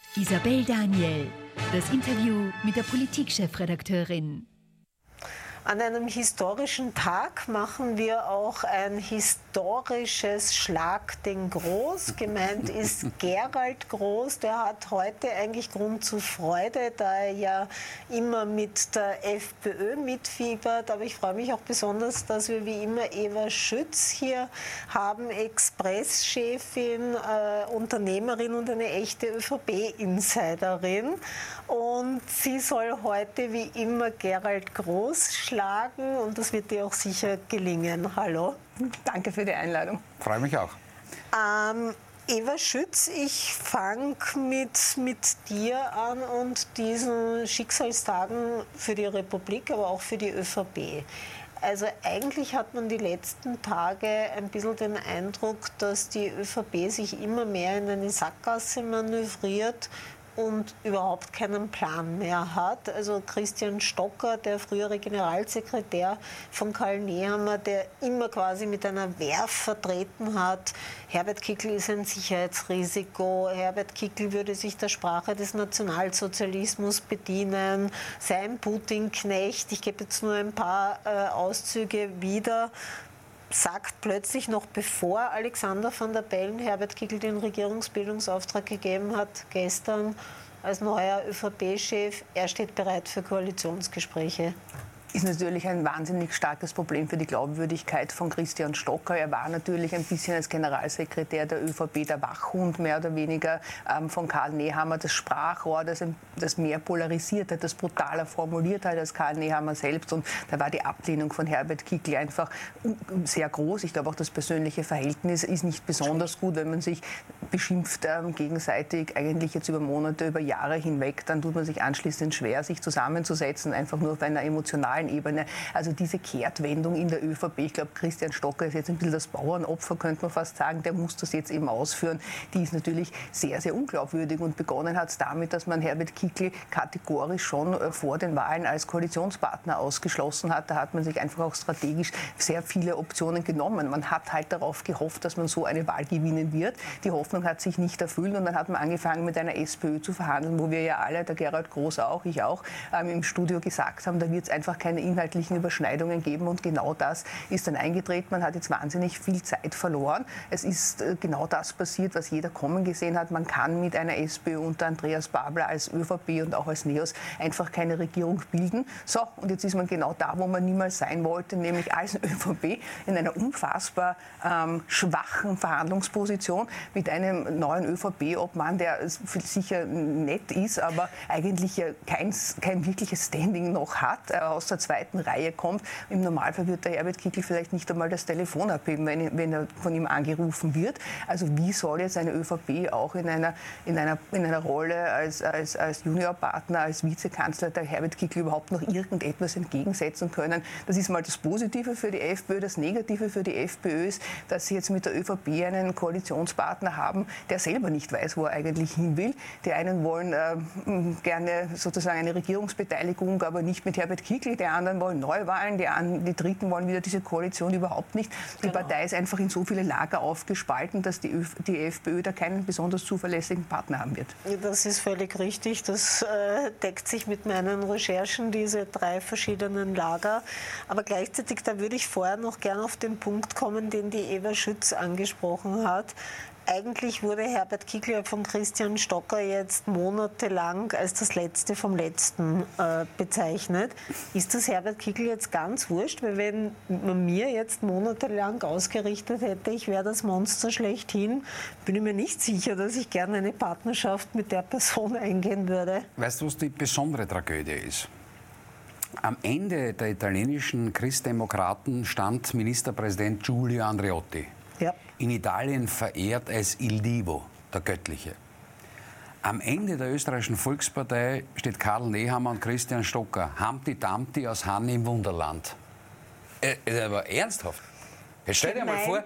Isabel Daniel, das Interview mit der Politikchefredakteurin. An einem historischen Tag machen wir auch ein historisches Schlag den Groß. Gemeint ist Gerald Groß. Der hat heute eigentlich Grund zur Freude, da er ja immer mit der FPÖ mitfiebert. Aber ich freue mich auch besonders, dass wir wie immer Eva Schütz hier haben, Express-Chefin, Unternehmerin und eine echte ÖVP-Insiderin. Und sie soll heute wie immer Gerald Groß schlagen und das wird dir auch sicher gelingen. Hallo. Danke für die Einladung. Freue mich auch. Eva Schütz, ich fange mit dir an und diesen Schicksalstagen für die Republik, aber auch für die ÖVP. Also eigentlich hat man die letzten Tage ein bisschen den Eindruck, dass die ÖVP sich immer mehr in eine Sackgasse manövriert und überhaupt keinen Plan mehr hat. Also Christian Stocker, der frühere Generalsekretär von Karl Nehammer, der immer quasi mit einer Werf vertreten hat, Herbert Kickl ist ein Sicherheitsrisiko, Herbert Kickl würde sich der Sprache des Nationalsozialismus bedienen, sein Putin-Knecht, ich gebe jetzt nur ein paar Auszüge wieder, sagt plötzlich noch bevor Alexander Van der Bellen Herbert Kickl den Regierungsbildungsauftrag gegeben hat, gestern als neuer ÖVP-Chef, er steht bereit für Koalitionsgespräche. Ist natürlich ein wahnsinnig starkes Problem für die Glaubwürdigkeit von Christian Stocker. Er war natürlich ein bisschen als Generalsekretär der ÖVP der Wachhund, mehr oder weniger von Karl Nehammer, das Sprachrohr, das mehr polarisiert hat, das brutaler formuliert hat als Karl Nehammer selbst. Und da war die Ablehnung von Herbert Kickl einfach sehr groß. Ich glaube auch, das persönliche Verhältnis ist nicht besonders gut, wenn man sich beschimpft gegenseitig, eigentlich jetzt über Monate, über Jahre hinweg. Dann tut man sich anschließend schwer, sich zusammenzusetzen, einfach nur auf einer emotionalen Ebene. Also diese Kehrtwendung in der ÖVP, ich glaube, Christian Stocker ist jetzt ein bisschen das Bauernopfer, könnte man fast sagen, der muss das jetzt eben ausführen. Die ist natürlich sehr, sehr unglaubwürdig und begonnen hat es damit, dass man Herbert Kickl kategorisch schon vor den Wahlen als Koalitionspartner ausgeschlossen hat. Da hat man sich einfach auch strategisch sehr viele Optionen genommen. Man hat halt darauf gehofft, dass man so eine Wahl gewinnen wird. Die Hoffnung hat sich nicht erfüllt und dann hat man angefangen, mit einer SPÖ zu verhandeln, wo wir ja alle, der Gerald Groß auch, ich auch, im Studio gesagt haben, da wird es einfach keine inhaltlichen Überschneidungen geben und genau das ist dann eingetreten. Man hat jetzt wahnsinnig viel Zeit verloren. Es ist genau das passiert, was jeder kommen gesehen hat. Man kann mit einer SPÖ unter Andreas Babler als ÖVP und auch als NEOS einfach keine Regierung bilden. So, und jetzt ist man genau da, wo man niemals sein wollte, nämlich als ÖVP in einer unfassbar schwachen Verhandlungsposition mit einem neuen ÖVP-Obmann, der sicher nett ist, aber eigentlich ja kein wirkliches Standing noch hat, aus der zweiten Reihe kommt. Im Normalfall wird der Herbert Kickl vielleicht nicht einmal das Telefon abheben, wenn er von ihm angerufen wird. Also wie soll jetzt eine ÖVP auch in einer Rolle als Juniorpartner, als Vizekanzler der Herbert Kickl überhaupt noch irgendetwas entgegensetzen können? Das ist mal das Positive für die FPÖ. Das Negative für die FPÖ ist, dass sie jetzt mit der ÖVP einen Koalitionspartner haben, der selber nicht weiß, wo er eigentlich hin will. Die einen wollen gerne sozusagen eine Regierungsbeteiligung, aber nicht mit Herbert Kickl. Die anderen wollen Neuwahlen, die Dritten wollen wieder diese Koalition überhaupt nicht. Die Partei ist einfach in so viele Lager aufgespalten, dass die FPÖ da keinen besonders zuverlässigen Partner haben wird. Das ist völlig richtig. Das deckt sich mit meinen Recherchen, diese drei verschiedenen Lager. Aber gleichzeitig, da würde ich vorher noch gerne auf den Punkt kommen, den die Eva Schütz angesprochen hat. Eigentlich wurde Herbert Kickl von Christian Stocker jetzt monatelang als das Letzte vom Letzten bezeichnet. Ist das Herbert Kickl jetzt ganz wurscht? Weil wenn man mir jetzt monatelang ausgerichtet hätte, ich wäre das Monster schlechthin, bin ich mir nicht sicher, dass ich gerne eine Partnerschaft mit der Person eingehen würde. Weißt du, was die besondere Tragödie ist? Am Ende der italienischen Christdemokraten stand Ministerpräsident Giulio Andreotti. Ja. In Italien verehrt als Il Divo, der Göttliche. Am Ende der österreichischen Volkspartei steht Karl Nehammer und Christian Stocker, Humpty Dumpty aus Hanni im Wunderland. Aber ernsthaft. Jetzt stell dir mal vor,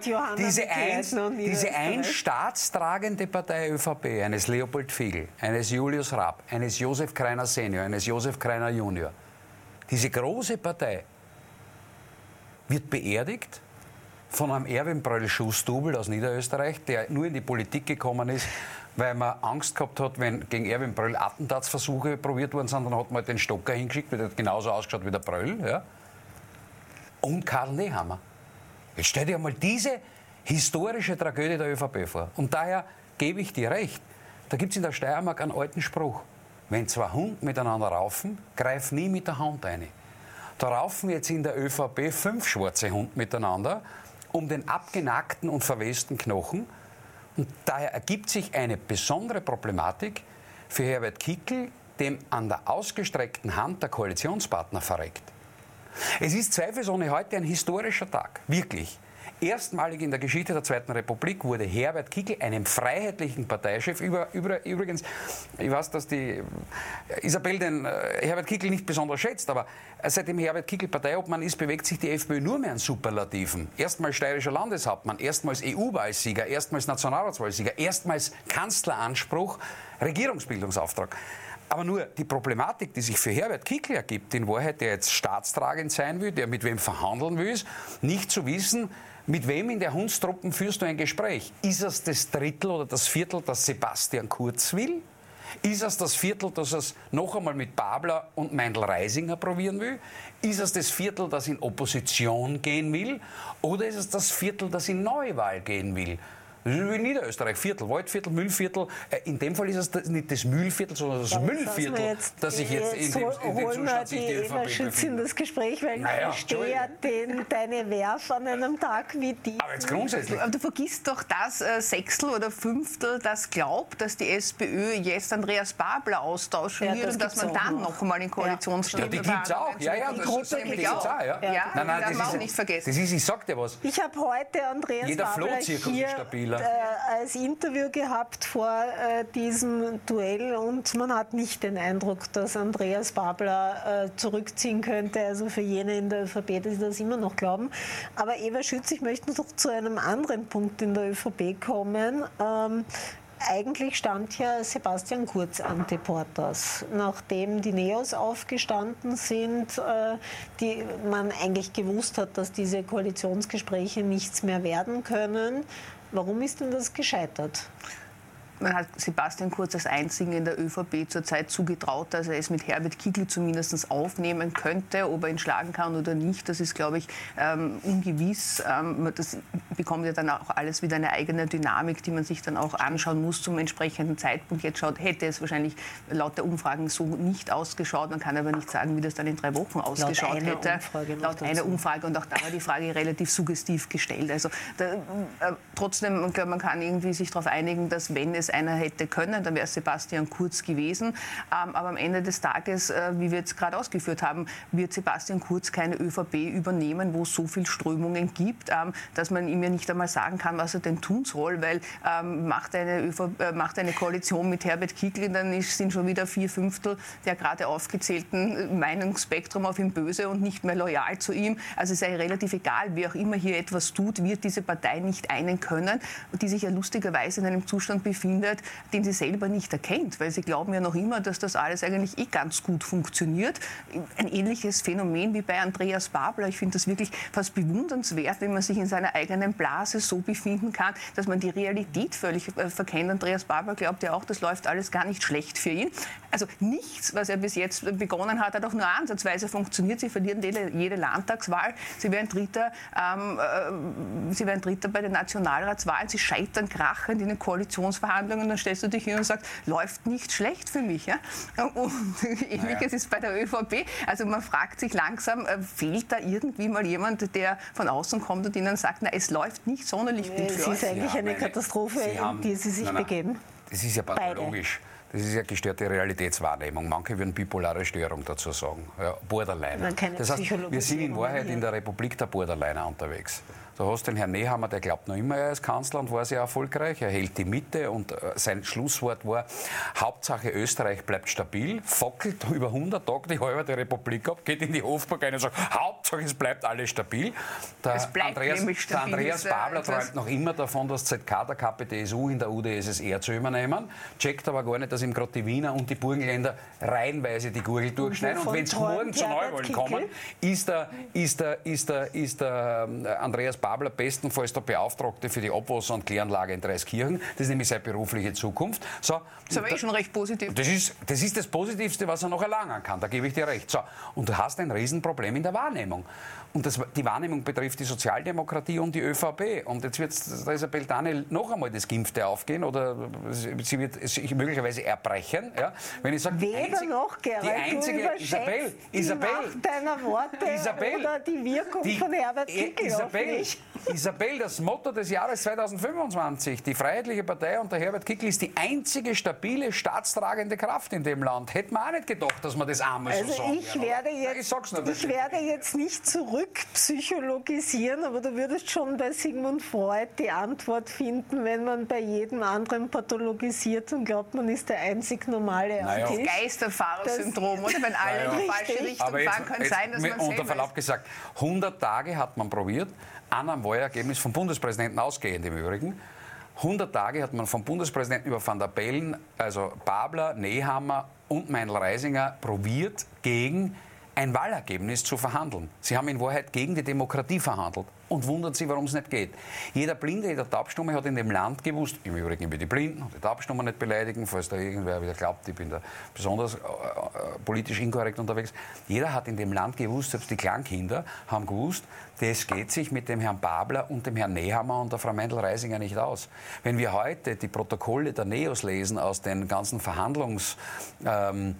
diese einstaatstragende Partei ÖVP, eines Leopold Figl, eines Julius Raab, eines Josef Kreiner Senior, eines Josef Kreiner Junior, diese große Partei wird beerdigt von einem Erwin Bröll-Schustubel aus Niederösterreich, der nur in die Politik gekommen ist, weil man Angst gehabt hat, wenn gegen Erwin Bröll Attentatsversuche probiert worden sind, dann hat man halt den Stocker hingeschickt, weil der hat genauso ausgeschaut wie der Bröll. Ja? Und Karl Nehammer. Jetzt stell dir mal diese historische Tragödie der ÖVP vor. Und daher gebe ich dir recht. Da gibt es in der Steiermark einen alten Spruch. Wenn zwei Hunde miteinander raufen, greif nie mit der Hand rein. Da raufen jetzt in der ÖVP 5 schwarze Hunde miteinander um den abgenagten und verwesten Knochen. Und daher ergibt sich eine besondere Problematik für Herbert Kickl, dem an der ausgestreckten Hand der Koalitionspartner verreckt. Es ist zweifelsohne heute ein historischer Tag, wirklich. Erstmalig in der Geschichte der Zweiten Republik wurde Herbert Kickl einem freiheitlichen Parteichef, übrigens, ich weiß, dass die Isabel den Herbert Kickl nicht besonders schätzt, aber seitdem Herbert Kickl Parteiobmann ist, bewegt sich die FPÖ nur mehr an Superlativen. Erstmals steirischer Landeshauptmann, erstmals EU-Wahlsieger, erstmals Nationalratswahlsieger, erstmals Kanzleranspruch, Regierungsbildungsauftrag. Aber nur die Problematik, die sich für Herbert Kickl ergibt, in Wahrheit, der jetzt staatstragend sein will, der mit wem verhandeln will, ist, nicht zu wissen, mit wem in der Hundstruppen führst du ein Gespräch? Ist es das Drittel oder das Viertel, das Sebastian Kurz will? Ist es das Viertel, das es noch einmal mit Babler und Meindl-Reisinger probieren will? Ist es das Viertel, das in Opposition gehen will? Oder ist es das Viertel, das in Neuwahl gehen will? Das ist wie in Niederösterreich, Viertel, Waldviertel, Mühlviertel. In dem Fall ist es nicht das Mühlviertel, sondern das Müllviertel, das sich jetzt in dem Zustand sich die ÖVP Schütz in das Gespräch, weil ich verstehe ja deine Werf an einem Tag wie die. Aber jetzt grundsätzlich. Aber du vergisst doch das Sechstel oder Fünftel, das glaubt, dass die SPÖ jetzt Andreas Babler austauschen wird und dass man dann noch einmal in Koalitionsverhandlungen... Ja, die gibt es auch. Ja, das ist eben, die gibt's auch. Ja, nein, das darf man auch nicht vergessen. Das ist, ich sag dir was. Ich habe heute Andreas Babler hier als Interview gehabt vor diesem Duell und man hat nicht den Eindruck, dass Andreas Babler zurückziehen könnte. Also für jene in der ÖVP, die das immer noch glauben. Aber Eva Schütz, ich möchte noch zu einem anderen Punkt in der ÖVP kommen. Eigentlich stand ja Sebastian Kurz ante portas. Nachdem die Neos aufgestanden sind, die man eigentlich gewusst hat, dass diese Koalitionsgespräche nichts mehr werden können. Warum ist denn das gescheitert? Man hat Sebastian Kurz als einzigen in der ÖVP zurzeit zugetraut, dass er es mit Herbert Kickl zumindest aufnehmen könnte. Ob er ihn schlagen kann oder nicht, das ist, glaube ich, ungewiss. Das bekommt ja dann auch alles wieder eine eigene Dynamik, die man sich dann auch anschauen muss zum entsprechenden Zeitpunkt. Jetzt hätte es wahrscheinlich laut der Umfragen so nicht ausgeschaut. Man kann aber nicht sagen, wie das dann in 3 Wochen ausgeschaut hätte. Laut einer Umfrage. Und auch da war die Frage relativ suggestiv gestellt. Also trotzdem, man kann irgendwie sich darauf einigen, dass wenn es einer hätte können, dann wäre es Sebastian Kurz gewesen. Aber am Ende des Tages, wie wir jetzt gerade ausgeführt haben, wird Sebastian Kurz keine ÖVP übernehmen, wo es so viele Strömungen gibt, dass man ihm ja nicht einmal sagen kann, was er denn tun soll, weil macht eine Koalition mit Herbert Kickl, dann sind schon wieder 4/5 der gerade aufgezählten Meinungsspektrum auf ihn böse und nicht mehr loyal zu ihm. Also es sei relativ egal, wer auch immer hier etwas tut, wird diese Partei nicht einen können, die sich ja lustigerweise in einem Zustand befindet, den sie selber nicht erkennt, weil sie glauben ja noch immer, dass das alles eigentlich ganz gut funktioniert. Ein ähnliches Phänomen wie bei Andreas Babler. Ich finde das wirklich fast bewundernswert, wenn man sich in seiner eigenen Blase so befinden kann, dass man die Realität völlig verkennt. Andreas Babler glaubt ja auch, das läuft alles gar nicht schlecht für ihn. Also nichts, was er bis jetzt begonnen hat, hat auch nur ansatzweise funktioniert. Sie verlieren jede Landtagswahl. Sie werden Dritter bei den Nationalratswahlen. Sie scheitern krachend in den Koalitionsverhandlungen. Und dann stellst du dich hin und sagst, läuft nicht schlecht für mich. Ja? Und Ähnliches ist bei der ÖVP. Also man fragt sich langsam, fehlt da irgendwie mal jemand, der von außen kommt und ihnen sagt, na, es läuft nicht sonderlich gut für euch. Es ist eigentlich eine Katastrophe, in die sie sich begeben. Das ist ja pathologisch. Das ist ja gestörte Realitätswahrnehmung. Manche würden bipolare Störung dazu sagen. Ja, Borderliner. Das heißt, wir sind in Wahrheit in der Republik der Borderliner unterwegs. Du hast den Herrn Nehammer, der glaubt noch immer, er ist Kanzler und war sehr erfolgreich. Er hält die Mitte und sein Schlusswort war, Hauptsache Österreich bleibt stabil, fackelt über 100 Tage die halbe Republik ab, geht in die Hofburg rein und sagt, Hauptsache es bleibt alles stabil. Der Andreas Babler träumt noch immer davon, das ZK der KPDSU in der UdSSR zu übernehmen, checkt aber gar nicht, dass ihm gerade die Wiener und die Burgenländer reihenweise die Gurgel durchschneiden. Und wenn es morgen zu Neuwahlen kommen, ist der Andreas Babler Babler bestenfalls der Beauftragte für die Abwasser- und Kläranlage in Dreiskirchen. Das ist nämlich seine berufliche Zukunft. So, das ist aber schon recht positiv. Das ist das Positivste, was er noch erlangen kann. Da gebe ich dir recht. So, und du hast ein Riesenproblem in der Wahrnehmung. Und die Wahrnehmung betrifft die Sozialdemokratie und die ÖVP. Und jetzt wird der Isabel Daniel noch einmal das Gimpfte aufgehen oder sie wird sich möglicherweise erbrechen. Ja? Wenn ich sage, weder noch, Gerald, die einzige, Isabel, die Macht deiner Worte oder die Wirkung von Herbert Kickl Isabel, das Motto des Jahres 2025, die Freiheitliche Partei unter Herbert Kickl ist die einzige stabile, staatstragende Kraft in dem Land. Hätte man auch nicht gedacht, dass man das einmal so sagen ich werde jetzt nicht zurückpsychologisieren, aber du würdest schon bei Sigmund Freud die Antwort finden, wenn man bei jedem anderen pathologisiert und glaubt, man ist der einzig Normale am Tisch. Das Geisterfahrersyndrom, oder? Wenn alle in die falsche Richtung fahren, kann sein, dass man unter Verlaub gesagt, 100 Tage hat man probiert, an einem Wahlergebnis vom Bundespräsidenten ausgehend im Übrigen. 100 Tage hat man vom Bundespräsidenten über Van der Bellen, also Babler, Nehammer und Meindl-Reisinger probiert, gegen ein Wahlergebnis zu verhandeln. Sie haben in Wahrheit gegen die Demokratie verhandelt und wundern sich, warum es nicht geht. Jeder Blinde, jeder Taubstumme hat in dem Land gewusst, im Übrigen über die Blinden und die Taubstummen nicht beleidigen, falls da irgendwer wieder glaubt, ich bin da besonders politisch inkorrekt unterwegs. Jeder hat in dem Land gewusst, selbst die Kleinkinder haben gewusst, das geht sich mit dem Herrn Babler und dem Herrn Nehammer und der Frau Meindl-Reisinger nicht aus. Wenn wir heute die Protokolle der NEOS lesen aus den ganzen Verhandlungsrunden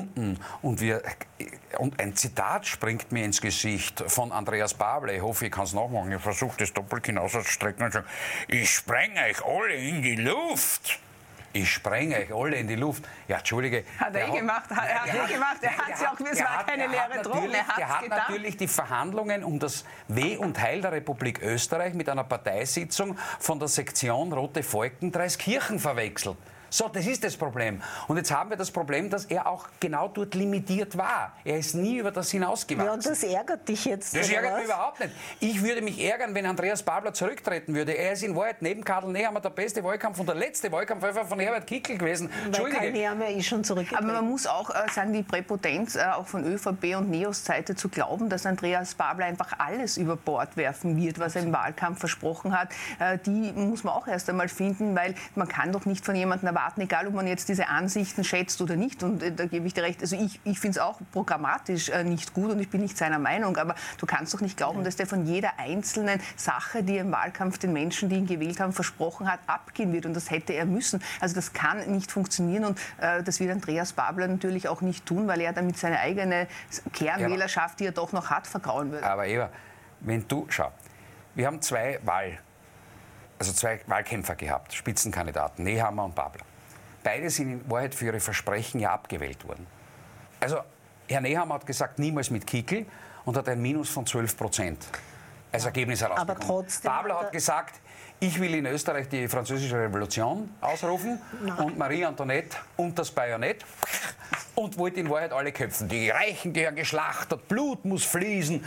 und ein Zitat springt mir ins Gesicht von Andreas Babler, ich hoffe, ich kann es nachmachen, ich versuche das Doppelkinn auszustrecken und sagen, ich spreng euch alle in die Luft. Ich spreng euch alle in die Luft. Ja, Entschuldige. Hat er gemacht. Er hat es ja auch, es war keine leere Drohung. Er hat natürlich die Verhandlungen um das Weh und Heil der Republik Österreich mit einer Parteisitzung von der Sektion Rote Falken Dreiskirchen verwechselt. So, das ist das Problem. Und jetzt haben wir das Problem, dass er auch genau dort limitiert war. Er ist nie über das hinausgewachsen. Ja, und das ärgert dich jetzt, Das ärgert mich überhaupt nicht. Ich würde mich ärgern, wenn Andreas Babler zurücktreten würde. Er ist in Wahrheit neben Karl Nehammer der beste Wahlkampf und der letzte Wahlkampf einfach von Herbert Kickl gewesen. Weil Karl Nehammer ist schon zurückgetreten. Aber man muss auch sagen, die Präpotenz auch von ÖVP und NEOS Seite zu glauben, dass Andreas Babler einfach alles über Bord werfen wird, was er im Wahlkampf versprochen hat, die muss man auch erst einmal finden, weil man kann doch nicht von jemandem erwarten, egal ob man jetzt diese Ansichten schätzt oder nicht, und da gebe ich dir recht, also ich finde es auch programmatisch nicht gut und ich bin nicht seiner Meinung, aber du kannst doch nicht glauben, dass der von jeder einzelnen Sache, die er im Wahlkampf den Menschen, die ihn gewählt haben, versprochen hat, abgehen wird, und das hätte er müssen. Also das kann nicht funktionieren, und das wird Andreas Babler natürlich auch nicht tun, weil er damit seine eigene Kernwählerschaft, die er doch noch hat, vergrauen wird. Aber Eva, wenn du, schau, wir haben zwei Wahlkämpfer gehabt, Spitzenkandidaten, Nehammer und Babler. Beide sind in Wahrheit für ihre Versprechen ja abgewählt worden. Also Herr Nehammer hat gesagt, niemals mit Kickl, und hat ein Minus von 12% als Ergebnis herausbekommen. Aber trotzdem Babler hat gesagt, ich will in Österreich die französische Revolution ausrufen und Marie Antoinette und das Bajonett, und wollte in Wahrheit alle köpfen. Die Reichen gehören geschlachtet, Blut muss fließen,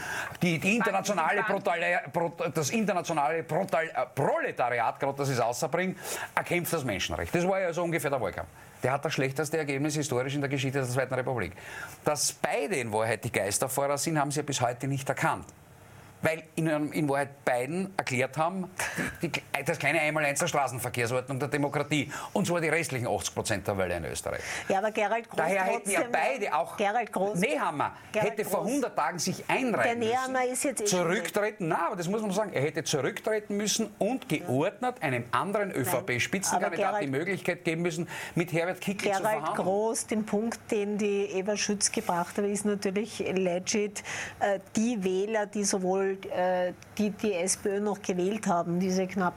das internationale Proletariat, gerade das es außerbringt, erkämpft das Menschenrecht. Das war ja so ungefähr der Wahlkampf. Der hat das schlechteste Ergebnis historisch in der Geschichte der Zweiten Republik. Dass beide in Wahrheit die Geisterfahrer sind, haben sie ja bis heute nicht erkannt. Weil in Wahrheit beiden erklärt haben, das kleine Einmaleins der Straßenverkehrsordnung der Demokratie. Und zwar die restlichen 80% der Wähler in Österreich. Ja, aber Gerald Groß, daher hätten ja beide, auch Nehammer hätte vor 100 Tagen sich einreihen müssen. Zurücktreten, nein, aber das muss man sagen, er hätte zurücktreten müssen und geordnet einem anderen ÖVP-Spitzenkandidat die Möglichkeit geben müssen, mit Herbert Kickl zu verhandeln. Gerald Groß, den Punkt, den die Eva Schütz gebracht hat, ist natürlich legit. Die Wähler, die sowohl die SPÖ noch gewählt haben, diese knapp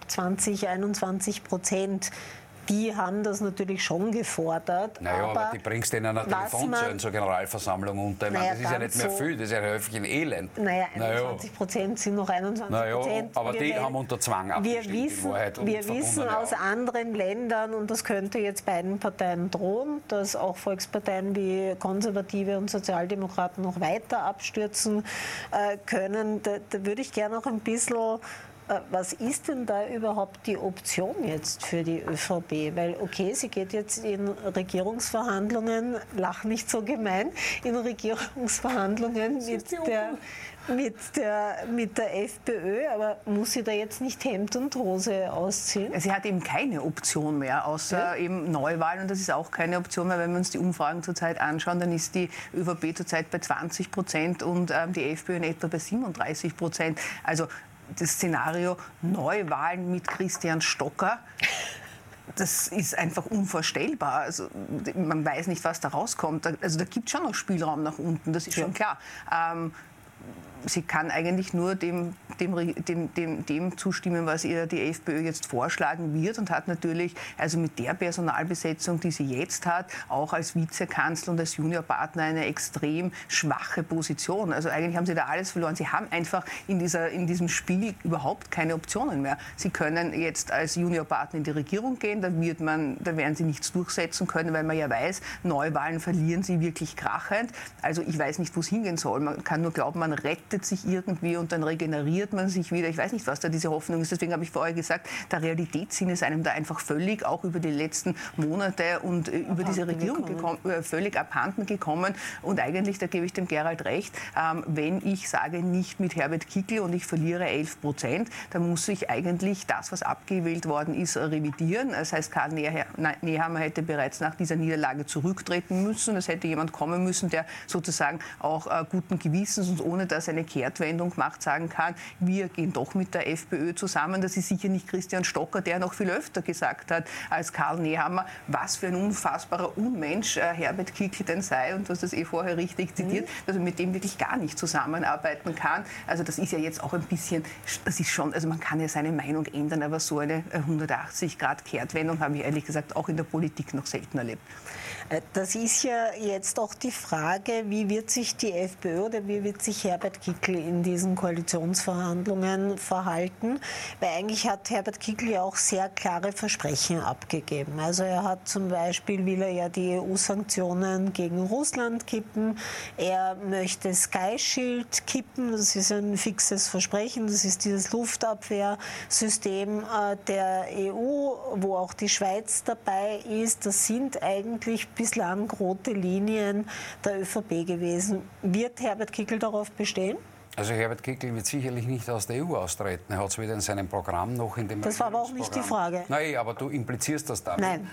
21%, die haben das natürlich schon gefordert. Naja, aber die bringst du in einer Telefonzelle zur Generalversammlung unter. Ich meine, das ist ja nicht mehr viel, das ist ja ein Häufchen Elend. Naja, 21% sind noch 21%. Naja, aber die haben unter Zwang abgestimmt. Wir wissen aus anderen Ländern, und das könnte jetzt beiden Parteien drohen, dass auch Volksparteien wie Konservative und Sozialdemokraten noch weiter abstürzen können. Da würde ich gerne noch ein bisschen was ist denn da überhaupt die Option jetzt für die ÖVP? Weil, okay, sie geht jetzt in Regierungsverhandlungen, lach nicht so gemein, in Regierungsverhandlungen mit der FPÖ, aber muss sie da jetzt nicht Hemd und Hose ausziehen? Sie hat eben keine Option mehr, außer eben Neuwahlen. Und das ist auch keine Option mehr, wenn wir uns die Umfragen zurzeit anschauen. Dann ist die ÖVP zurzeit bei 20% und die FPÖ in etwa bei 37%. Also das Szenario Neuwahlen mit Christian Stocker, das ist einfach unvorstellbar. Also, man weiß nicht, was da rauskommt. Also da gibt es schon noch Spielraum nach unten, das ist schon klar. Sie kann eigentlich nur dem zustimmen, was ihr die FPÖ jetzt vorschlagen wird und hat natürlich also mit der Personalbesetzung, die sie jetzt hat, auch als Vizekanzler und als Juniorpartner eine extrem schwache Position. Also eigentlich haben sie da alles verloren. Sie haben einfach in diesem Spiel überhaupt keine Optionen mehr. Sie können jetzt als Juniorpartner in die Regierung gehen, da werden sie nichts durchsetzen können, weil man ja weiß, Neuwahlen verlieren sie wirklich krachend. Also ich weiß nicht, wo es hingehen soll. Man kann nur glauben, man rettet sich irgendwie und dann regeneriert man sich wieder. Ich weiß nicht, was da diese Hoffnung ist. Deswegen habe ich vorher gesagt, der Realitätssinn ist einem da einfach völlig, auch über die letzten Monate und über diese Regierung völlig abhanden gekommen. Und eigentlich, da gebe ich dem Gerald recht, wenn ich sage, nicht mit Herbert Kickl und ich verliere 11%, dann muss ich eigentlich das, was abgewählt worden ist, revidieren. Das heißt, Karl Nehammer hätte bereits nach dieser Niederlage zurücktreten müssen. Es hätte jemand kommen müssen, der sozusagen auch guten Gewissens und ohne dass eine Kehrtwendung macht, sagen kann, wir gehen doch mit der FPÖ zusammen. Das ist sicher nicht Christian Stocker, der noch viel öfter gesagt hat als Karl Nehammer, was für ein unfassbarer Unmensch Herbert Kickl denn sei und du hast das vorher richtig zitiert, dass man mit dem wirklich gar nicht zusammenarbeiten kann. Also das ist ja jetzt auch ein bisschen, das ist schon, also man kann ja seine Meinung ändern, aber so eine 180-Grad-Kehrtwendung habe ich ehrlich gesagt auch in der Politik noch selten erlebt. Das ist ja jetzt auch die Frage, wie wird sich die FPÖ oder wie wird sich Herbert Kickl in diesen Koalitionsverhandlungen verhalten? Weil eigentlich hat Herbert Kickl ja auch sehr klare Versprechen abgegeben. Also er hat zum Beispiel, will er ja die EU-Sanktionen gegen Russland kippen. Er möchte Sky Shield kippen. Das ist ein fixes Versprechen. Das ist dieses Luftabwehrsystem der EU, wo auch die Schweiz dabei ist. Das sind eigentlich bislang rote Linien der ÖVP gewesen. Wird Herbert Kickl darauf bestehen? Also Herbert Kickl wird sicherlich nicht aus der EU austreten. Er hat es weder in seinem Programm noch in dem Das war aber auch nicht die Frage. Nein, aber du implizierst das damit. Nein.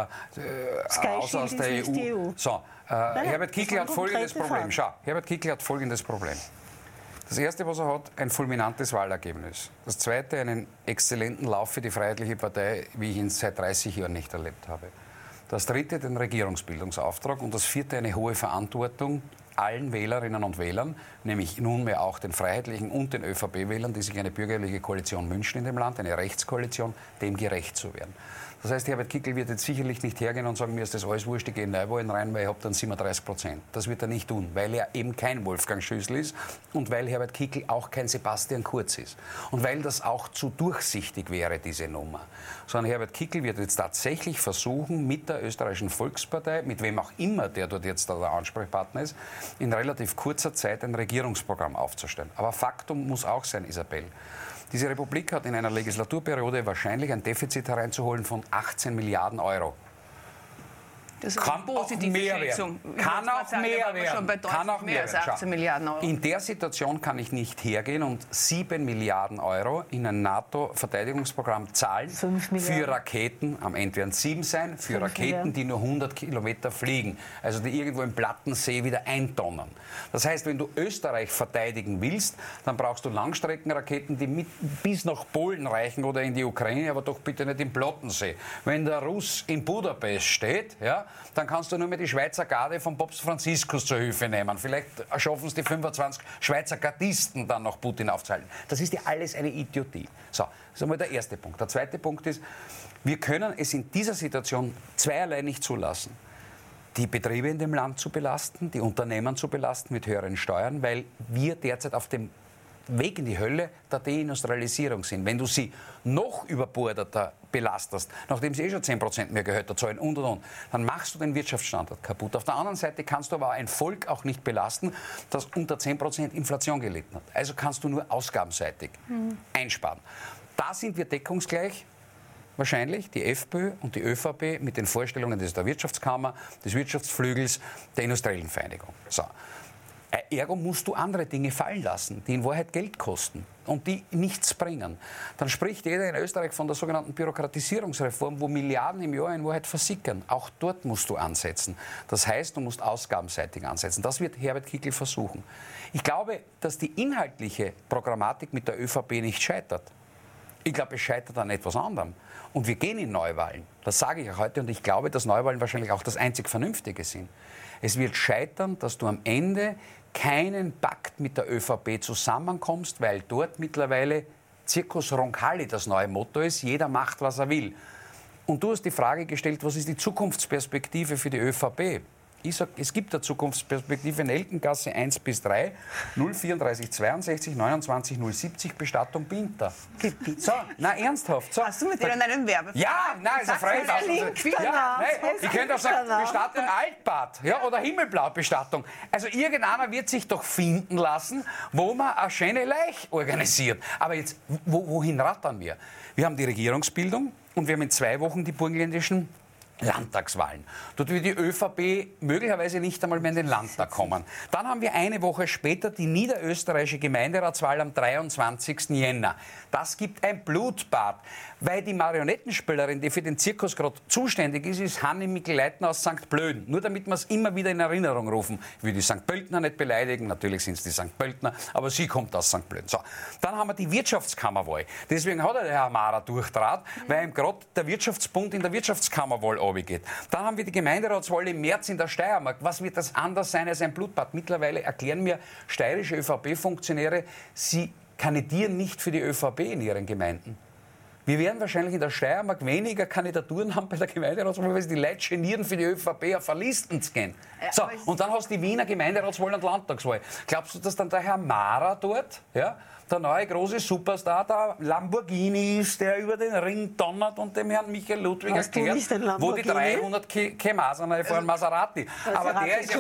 Aus der EU. Nicht die EU. So, Herbert Kickl hat folgendes Problem. Schau, Herbert Kickl hat folgendes Problem. Das Erste, was er hat, ein fulminantes Wahlergebnis. Das Zweite, einen exzellenten Lauf für die Freiheitliche Partei, wie ich ihn seit 30 Jahren nicht erlebt habe. Das Dritte, den Regierungsbildungsauftrag. Und das Vierte, eine hohe Verantwortung allen Wählerinnen und Wählern, nämlich nunmehr auch den Freiheitlichen und den ÖVP-Wählern, die sich eine bürgerliche Koalition wünschen in dem Land, eine Rechtskoalition, dem gerecht zu werden. Das heißt, Herbert Kickl wird jetzt sicherlich nicht hergehen und sagen, mir ist das alles wurscht, ich gehe in Neuwahlen rein, weil ich habe dann 37%. Das wird er nicht tun, weil er eben kein Wolfgang Schüssel ist und weil Herbert Kickl auch kein Sebastian Kurz ist. Und weil das auch zu durchsichtig wäre, diese Nummer. Sondern Herbert Kickl wird jetzt tatsächlich versuchen, mit der Österreichischen Volkspartei, mit wem auch immer der dort jetzt der Ansprechpartner ist, in relativ kurzer Zeit ein Regierungsprogramm aufzustellen. Aber Faktum muss auch sein, Isabel. Diese Republik hat in einer Legislaturperiode wahrscheinlich ein Defizit hereinzuholen von 18 Milliarden Euro. Das ist kann eine positive auch mehr Schätzung. werden. Kann auch mehr werden. Kann auch mehr als 18 Milliarden Euro. In der Situation kann ich nicht hergehen und 7 Milliarden Euro in ein NATO-Verteidigungsprogramm zahlen für Raketen, am Ende werden es 7 sein, für Raketen, die nur 100 Kilometer fliegen, also die irgendwo im Plattensee wieder eindonnern. Das heißt, wenn du Österreich verteidigen willst, dann brauchst du Langstreckenraketen, die bis nach Polen reichen oder in die Ukraine, aber doch bitte nicht im Plattensee. Wenn der Russ in Budapest steht, ja, dann kannst du nur mehr die Schweizer Garde von Papst Franziskus zur Hilfe nehmen. Vielleicht schaffen es die 25 Schweizer Gardisten dann noch Putin aufzuhalten. Das ist ja alles eine Idiotie. So, das ist einmal der erste Punkt. Der zweite Punkt ist, wir können es in dieser Situation zweierlei nicht zulassen. Die Betriebe in dem Land zu belasten, die Unternehmen zu belasten mit höheren Steuern, weil wir derzeit auf dem Weg in die Hölle der Deindustrialisierung sind. Wenn du sie noch überbordeter belastest, nachdem sie schon 10% mehr Gehälter zahlen und, dann machst du den Wirtschaftsstandort kaputt. Auf der anderen Seite kannst du aber ein Volk auch nicht belasten, das unter 10% Inflation gelitten hat. Also kannst du nur ausgabenseitig einsparen. Da sind wir deckungsgleich. Wahrscheinlich die FPÖ und die ÖVP mit den Vorstellungen der Wirtschaftskammer, des Wirtschaftsflügels, der industriellen Vereinigung. So. Ergo musst du andere Dinge fallen lassen, die in Wahrheit Geld kosten und die nichts bringen. Dann spricht jeder in Österreich von der sogenannten Bürokratisierungsreform, wo Milliarden im Jahr in Wahrheit versickern. Auch dort musst du ansetzen. Das heißt, du musst ausgabenseitig ansetzen. Das wird Herbert Kickl versuchen. Ich glaube, dass die inhaltliche Programmatik mit der ÖVP nicht scheitert. Ich glaube, es scheitert an etwas anderem. Und wir gehen in Neuwahlen. Das sage ich auch heute. Und ich glaube, dass Neuwahlen wahrscheinlich auch das einzig Vernünftige sind. Es wird scheitern, dass du am Ende keinen Pakt mit der ÖVP zusammenkommst, weil dort mittlerweile Circus Roncalli das neue Motto ist. Jeder macht, was er will. Und du hast die Frage gestellt, was ist die Zukunftsperspektive für die ÖVP? Ich sage, es gibt eine Zukunftsperspektive in Elkengasse 1 bis 3, 034 62 29 070, Bestattung Binter. So, na ernsthaft. So. Hast du mit denen einen Werbevertrag? Ja, nein, ist ein Freihaus. Ja, ich könnte auch sagen, Bestattung Altbad, ja, oder Himmelblau-Bestattung. Also irgendeiner wird sich doch finden lassen, wo man eine schöne Leiche organisiert. Aber jetzt, wohin rattern wir? Wir haben die Regierungsbildung und wir haben in 2 Wochen die burgenländischen Landtagswahlen. Dort wird die ÖVP möglicherweise nicht einmal mehr in den Landtag kommen. Dann haben wir eine Woche später die niederösterreichische Gemeinderatswahl am 23. Jänner. Das gibt ein Blutbad, weil die Marionettenspielerin, die für den Zirkus gerade zuständig ist, ist Hanni Mikl-Leitner aus St. Blöden. Nur damit wir es immer wieder in Erinnerung rufen. Ich will die St. Pöltner nicht beleidigen, natürlich sind es die St. Pöltner, aber sie kommt aus St. Blöden. So. Dann haben wir die Wirtschaftskammerwahl. Deswegen hat der Herr Amara durchtrat, weil ihm gerade der Wirtschaftsbund in der Wirtschaftskammerwahl runtergeht. Dann haben wir die Gemeinderatswahl im März in der Steiermark. Was wird das anders sein als ein Blutbad? Mittlerweile erklären mir steirische ÖVP-Funktionäre, sie kandidieren nicht für die ÖVP in ihren Gemeinden. Wir werden wahrscheinlich in der Steiermark weniger Kandidaturen haben bei der Gemeinderatswahl, weil sie die Leute genieren, für die ÖVP auf Listen zu gehen. So, und dann hast du die Wiener Gemeinderatswahl und Landtagswahl. Glaubst du, dass dann der Herr Mara dort, ja, der neue große Superstar, der Lamborghini ist, der über den Ring donnert und dem Herrn Michael Ludwig erklärt, wo die 300 Km fahren Maserati. Aber der ist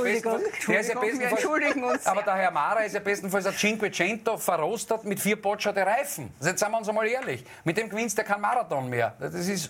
ja bestenfalls, aber der Herr Mara ist ja bestenfalls ein Cinquecento verrostet mit 4 botscherte Reifen. Jetzt sind wir uns einmal ehrlich. Mit dem gewinnst du keinen Marathon mehr. Das ist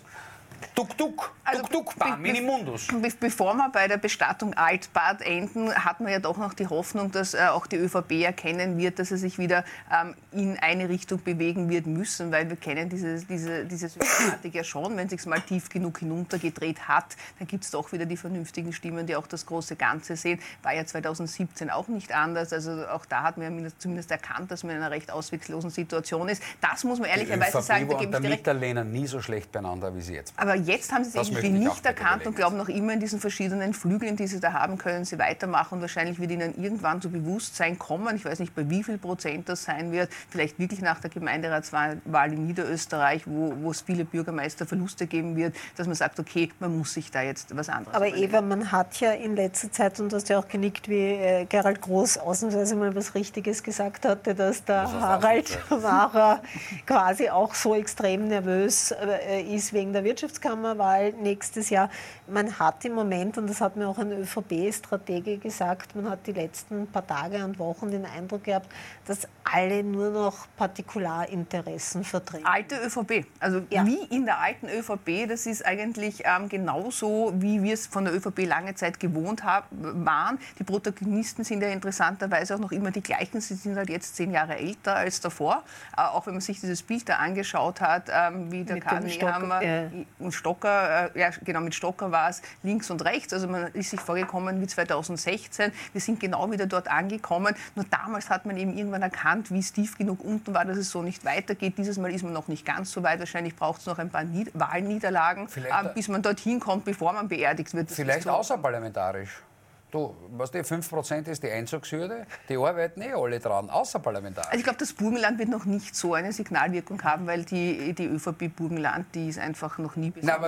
Tuk-Tuk-Bahn, Minimundus. Bevor wir bei der Bestattung Altbad enden, hat man ja doch noch die Hoffnung, dass auch die ÖVP erkennen wird, dass er sich wieder in eine Richtung bewegen wird müssen, weil wir kennen diese Systematik ja schon. Wenn es sich mal tief genug hinuntergedreht hat, dann gibt es doch wieder die vernünftigen Stimmen, die auch das große Ganze sehen. War ja 2017 auch nicht anders. Also auch da hat man ja zumindest erkannt, dass man in einer recht ausweglosen Situation ist. Das muss man ehrlicherweise sagen. Die ÖVP war unter Mitterlehner nie so schlecht beieinander, wie sie jetzt. Aber jetzt haben sie es irgendwie nicht erkannt und glauben noch immer in diesen verschiedenen Flügeln, die sie da haben, können sie weitermachen. Und wahrscheinlich wird ihnen irgendwann zu Bewusstsein kommen, ich weiß nicht, bei wie viel Prozent das sein wird, vielleicht wirklich nach der Gemeinderatswahl in Niederösterreich, wo es viele Bürgermeisterverluste geben wird, dass man sagt, okay, man muss sich da jetzt was anderes Aber überlegen. Eva, man hat ja in letzter Zeit, und du hast ja auch genickt, wie Gerald Groß ausnahmsweise mal was Richtiges gesagt hatte, dass der Harald Mara quasi auch so extrem nervös ist wegen der Wirtschaftskammerwahl nächstes Jahr. Man hat im Moment, und das hat mir auch ein ÖVP-Stratege gesagt, man hat die letzten paar Tage und Wochen den Eindruck gehabt, dass alle nur noch Partikularinteressen vertreten. Alte ÖVP, also Ja. wie in der alten ÖVP, das ist eigentlich genauso, wie wir es von der ÖVP lange Zeit gewohnt waren. Die Protagonisten sind ja interessanterweise auch noch immer die gleichen, sie sind halt jetzt 10 Jahre älter als davor. Auch wenn man sich dieses Bild da angeschaut hat, wie der Karl Nehammer und Stocker, genau, mit Stocker war es links und rechts, also man ist sich vorgekommen wie 2016. Wir sind genau wieder dort angekommen. Nur damals hat man eben irgendwann erkannt, wie es tief genug unten war, dass es so nicht weitergeht. Dieses Mal ist man noch nicht ganz so weit. Wahrscheinlich braucht es noch ein paar Wahlniederlagen, bis man dorthin kommt, bevor man beerdigt wird. Das vielleicht außerparlamentarisch. Du, was die 5% ist die Einzugshürde, die arbeiten alle dran, außerparlamentarisch. Also ich glaube, das Burgenland wird noch nicht so eine Signalwirkung haben, weil die ÖVP Burgenland, die ist einfach noch nie besonders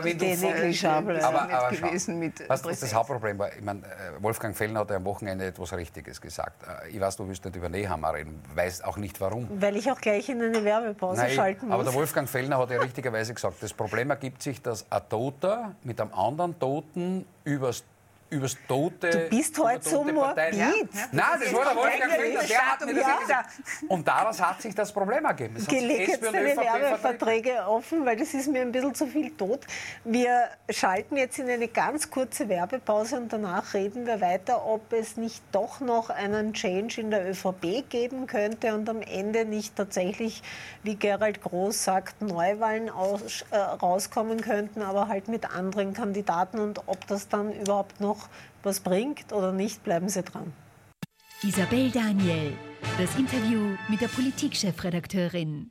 gewesen mit das Hauptproblem war, ich meine, Wolfgang Fellner hat ja am Wochenende etwas Richtiges gesagt. Ich weiß, du willst nicht über Nehammer reden, weiß auch nicht warum. Weil ich auch gleich in eine Werbepause schalten muss. Aber der Wolfgang Fellner hat ja richtigerweise gesagt, das Problem ergibt sich, dass ein Toter mit einem anderen Toten übers Tote... Du bist heute so morbid. Ja. Nein, das war der Wolfgang Fellner, der hat mir das gesagt. Und daraus hat sich das Problem ergeben. Leg jetzt deine Werbeverträge offen, weil das ist mir ein bisschen zu viel tot. Wir schalten jetzt in eine ganz kurze Werbepause und danach reden wir weiter, ob es nicht doch noch einen Change in der ÖVP geben könnte und am Ende nicht tatsächlich, wie Gerald Groß sagt, Neuwahlen rauskommen könnten, aber halt mit anderen Kandidaten und ob das dann überhaupt noch was bringt oder nicht, bleiben Sie dran. Isabel Daniel, das Interview mit der Politikchefredakteurin.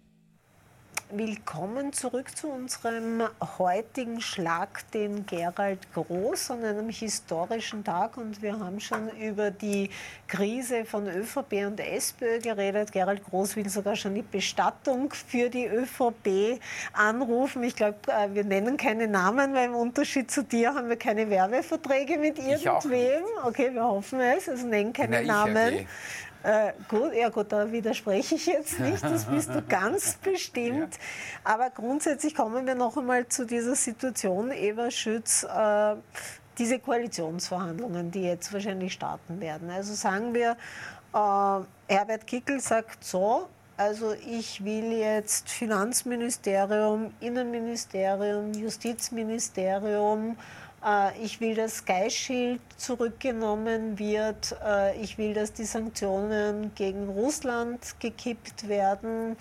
Willkommen zurück zu unserem heutigen Schlag den Gerald Groß an einem historischen Tag. Und wir haben schon über die Krise von ÖVP und SPÖ geredet. Gerald Groß will sogar schon die Bestattung für die ÖVP anrufen. Ich glaube, wir nennen keine Namen, weil im Unterschied zu dir haben wir keine Werbeverträge mit irgendwem. Okay, wir hoffen es. Also nennen keine Namen. Gut, da widerspreche ich jetzt nicht, das bist du ganz bestimmt. Aber grundsätzlich kommen wir noch einmal zu dieser Situation, Eva Schütz, diese Koalitionsverhandlungen, die jetzt wahrscheinlich starten werden. Also sagen wir, Herbert Kickl sagt so, also ich will jetzt Finanzministerium, Innenministerium, Justizministerium, ich will, dass Sky-Shield zurückgenommen wird. Ich will, dass die Sanktionen gegen Russland gekippt werden.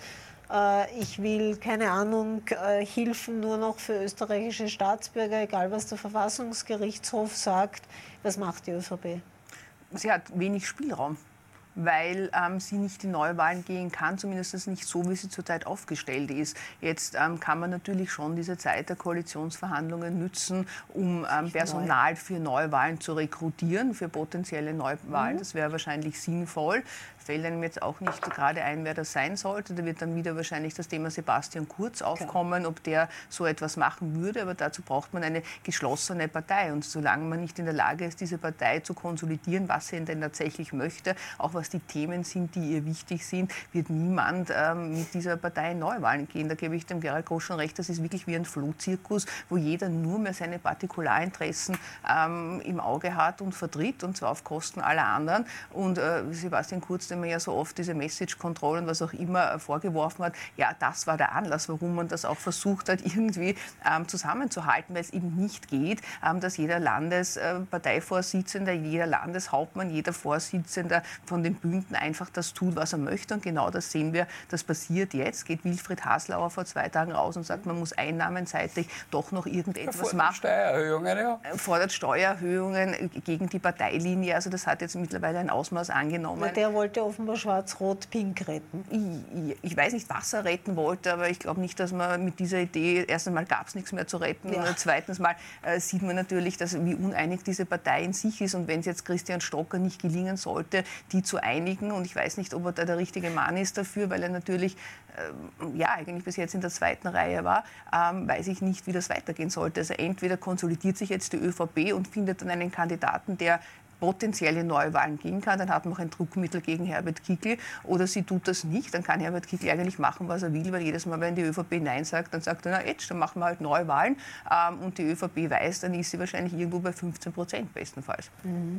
Ich will, keine Ahnung, Hilfen nur noch für österreichische Staatsbürger, egal was der Verfassungsgerichtshof sagt. Was macht die ÖVP? Sie hat wenig Spielraum, weil sie nicht in Neuwahlen gehen kann, zumindest nicht so, wie sie zurzeit aufgestellt ist. Jetzt kann man natürlich schon diese Zeit der Koalitionsverhandlungen nützen, um Personal für Neuwahlen zu rekrutieren, für potenzielle Neuwahlen. Das wäre wahrscheinlich sinnvoll. Fällt einem jetzt auch nicht gerade ein, wer das sein sollte. Da wird dann wieder wahrscheinlich das Thema Sebastian Kurz aufkommen, ob der so etwas machen würde. Aber dazu braucht man eine geschlossene Partei. Und solange man nicht in der Lage ist, diese Partei zu konsolidieren, was sie denn tatsächlich möchte, auch was die Themen sind, die ihr wichtig sind, wird niemand mit dieser Partei in Neuwahlen gehen. Da gebe ich dem Gerald Groß schon recht. Das ist wirklich wie ein Flohzirkus, wo jeder nur mehr seine Partikularinteressen im Auge hat und vertritt, und zwar auf Kosten aller anderen. Und Sebastian Kurz, dem man ja so oft diese Message-Control und was auch immer vorgeworfen hat, ja, das war der Anlass, warum man das auch versucht hat, irgendwie zusammenzuhalten, weil es eben nicht geht, dass jeder Landesparteivorsitzende, jeder Landeshauptmann, jeder Vorsitzender von den Bünden einfach das tut, was er möchte. Und genau das sehen wir, das passiert jetzt. Geht Wilfried Haslauer vor 2 Tagen raus und sagt, man muss einnahmenseitig doch noch irgendetwas machen. Steuererhöhungen, ja. Fordert Steuererhöhungen gegen die Parteilinie. Also das hat jetzt mittlerweile ein Ausmaß angenommen. Der wollte offenbar Schwarz-Rot-Pink retten. Ich weiß nicht, was er retten wollte, aber ich glaube nicht, dass man mit dieser Idee, erstens mal gab es nichts mehr zu retten, und zweitens mal sieht man natürlich, wie uneinig diese Partei in sich ist. Und wenn es jetzt Christian Stocker nicht gelingen sollte, die zu einigen, und ich weiß nicht, ob er da der richtige Mann ist dafür, weil er natürlich eigentlich bis jetzt in der 2. Reihe war, weiß ich nicht, wie das weitergehen sollte. Also entweder konsolidiert sich jetzt die ÖVP und findet dann einen Kandidaten, der potenziell in Neuwahlen gehen kann, dann hat man auch ein Druckmittel gegen Herbert Kickl, oder sie tut das nicht, dann kann Herbert Kickl eigentlich machen, was er will, weil jedes Mal, wenn die ÖVP Nein sagt, dann sagt er, na jetzt, dann machen wir halt Neuwahlen, und die ÖVP weiß, dann ist sie wahrscheinlich irgendwo bei 15% bestenfalls. Mhm.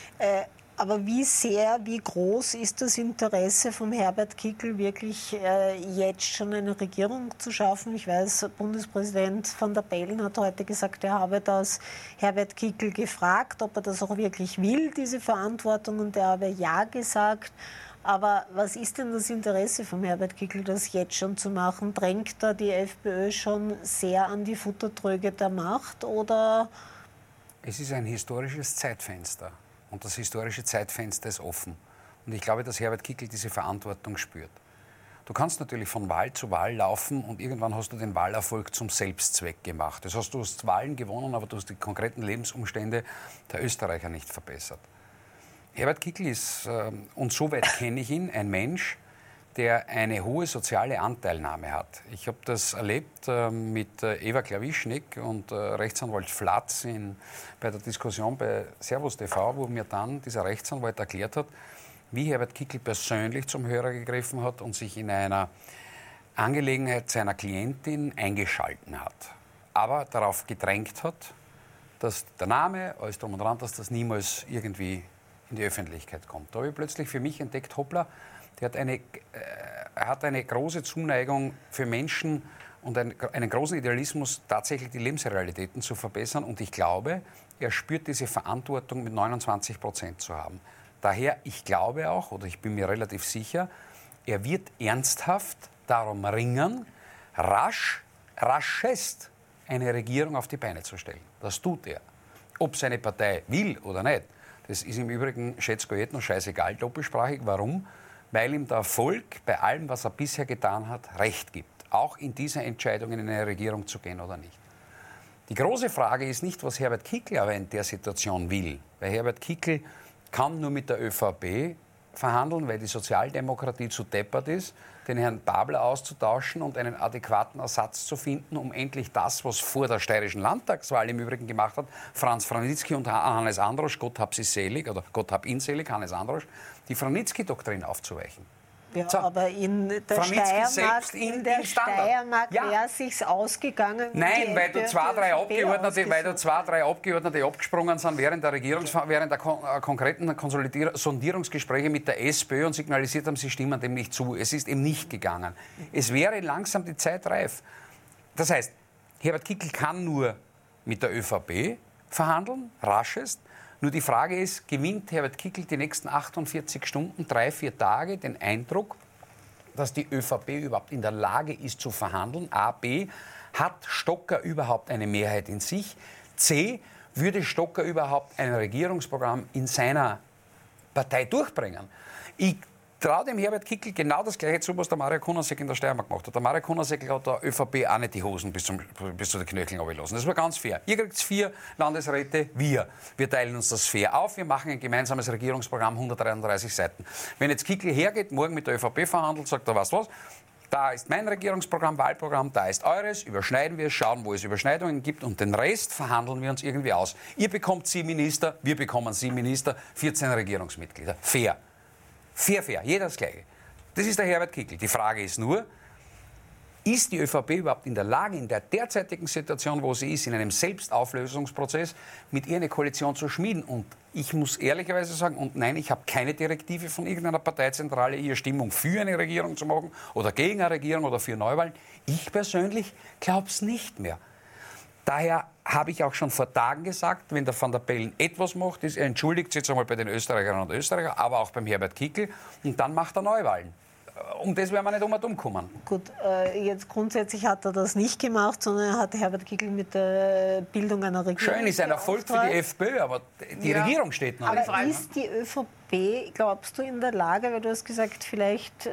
Aber wie groß ist das Interesse von Herbert Kickl, wirklich jetzt schon eine Regierung zu schaffen? Ich weiß, Bundespräsident Van der Bellen hat heute gesagt, er habe das Herbert Kickl gefragt, ob er das auch wirklich will, diese Verantwortung, und er habe ja gesagt. Aber was ist denn das Interesse von Herbert Kickl, das jetzt schon zu machen? Drängt da die FPÖ schon sehr an die Futtertröge der Macht, oder? Es ist ein historisches Zeitfenster. Und das historische Zeitfenster ist offen. Und ich glaube, dass Herbert Kickl diese Verantwortung spürt. Du kannst natürlich von Wahl zu Wahl laufen und irgendwann hast du den Wahlerfolg zum Selbstzweck gemacht. Das heißt, du hast Wahlen gewonnen, aber du hast die konkreten Lebensumstände der Österreicher nicht verbessert. Herbert Kickl ist, und soweit kenne ich ihn, ein Mensch, der eine hohe soziale Anteilnahme hat. Ich habe das erlebt mit Eva Klawischnik und Rechtsanwalt Flatz bei der Diskussion bei Servus TV, wo mir dann dieser Rechtsanwalt erklärt hat, wie Herbert Kickl persönlich zum Hörer gegriffen hat und sich in einer Angelegenheit seiner Klientin eingeschalten hat. Aber darauf gedrängt hat, dass der Name, alles drum und dran, dass das niemals irgendwie in die Öffentlichkeit kommt. Da habe ich plötzlich für mich entdeckt, hoppla, der hat eine große Zuneigung für Menschen und einen großen Idealismus, tatsächlich die Lebensrealitäten zu verbessern. Und ich glaube, er spürt diese Verantwortung mit 29% zu haben. Daher, ich glaube auch, oder ich bin mir relativ sicher, er wird ernsthaft darum ringen, raschest eine Regierung auf die Beine zu stellen. Das tut er. Ob seine Partei will oder nicht, das ist im Übrigen, schätz Goethe, noch scheißegal, doppelsprachig. Warum? Weil ihm der Erfolg bei allem, was er bisher getan hat, Recht gibt. Auch in dieser Entscheidung in eine Regierung zu gehen oder nicht. Die große Frage ist nicht, was Herbert Kickl aber in der Situation will. Weil Herbert Kickl kann nur mit der ÖVP verhandeln, weil die Sozialdemokratie zu deppert ist, den Herrn Babler auszutauschen und einen adäquaten Ersatz zu finden, um endlich das, was vor der steirischen Landtagswahl im Übrigen gemacht hat, Franz Franitzky und Hannes Androsch, Gott hab sie selig, oder Gott hab ihn selig, Hannes Androsch, die Franitzky-Doktrin aufzuweichen. Ja, So. aber in der Steiermark wäre es sich ausgegangen. Nein, weil da zwei, drei Abgeordnete abgesprungen sind während der konkreten Sondierungsgespräche mit der SPÖ und signalisiert haben, sie stimmen dem nicht zu. Es ist eben nicht gegangen. Es wäre langsam die Zeit reif. Das heißt, Herbert Kickl kann nur mit der ÖVP verhandeln, raschest. Nur die Frage ist, gewinnt Herbert Kickl die nächsten 48 Stunden, 3-4 Tage den Eindruck, dass die ÖVP überhaupt in der Lage ist zu verhandeln? A, B, hat Stocker überhaupt eine Mehrheit in sich? C, würde Stocker überhaupt ein Regierungsprogramm in seiner Partei durchbringen? Ich traue dem Herbert Kickl genau das Gleiche zu, was der Mario Kunasek in der Steiermark gemacht hat. Der Mario Kunasek hat der ÖVP auch nicht die Hosen bis zu den Knöcheln runtergelassen. Das war ganz fair. Ihr kriegt 4 Landesräte, wir teilen uns das fair auf, wir machen ein gemeinsames Regierungsprogramm, 133 Seiten. Wenn jetzt Kickl hergeht, morgen mit der ÖVP verhandelt, sagt er, weißt du was, da ist mein Regierungsprogramm, Wahlprogramm, da ist eures, überschneiden wir es, schauen, wo es Überschneidungen gibt und den Rest verhandeln wir uns irgendwie aus. Ihr bekommt 7 Minister, wir bekommen 7 Minister, 14 Regierungsmitglieder. Fair. Fair, jeder das Gleiche. Das ist der Herbert Kickl. Die Frage ist nur, ist die ÖVP überhaupt in der Lage, in der derzeitigen Situation, wo sie ist, in einem Selbstauflösungsprozess, mit ihr eine Koalition zu schmieden? Und ich muss ehrlicherweise sagen, und nein, ich habe keine Direktive von irgendeiner Parteizentrale, hier Stimmung für eine Regierung zu machen oder gegen eine Regierung oder für Neuwahlen. Ich persönlich glaube es nicht mehr. Daher habe ich auch schon vor Tagen gesagt, wenn der Van der Bellen etwas macht, ist, er entschuldigt sich jetzt einmal bei den Österreicherinnen und Österreichern, aber auch beim Herbert Kickl, und dann macht er Neuwahlen. Um das werden wir nicht umkommen. Gut, jetzt grundsätzlich hat er das nicht gemacht, sondern er hat Herbert Kickl mit der Bildung einer Regierung. Schön, ist ein Erfolg für die FPÖ, aber die Regierung steht noch nicht. Aber ist die ÖVP, glaubst du, in der Lage, weil du hast gesagt, vielleicht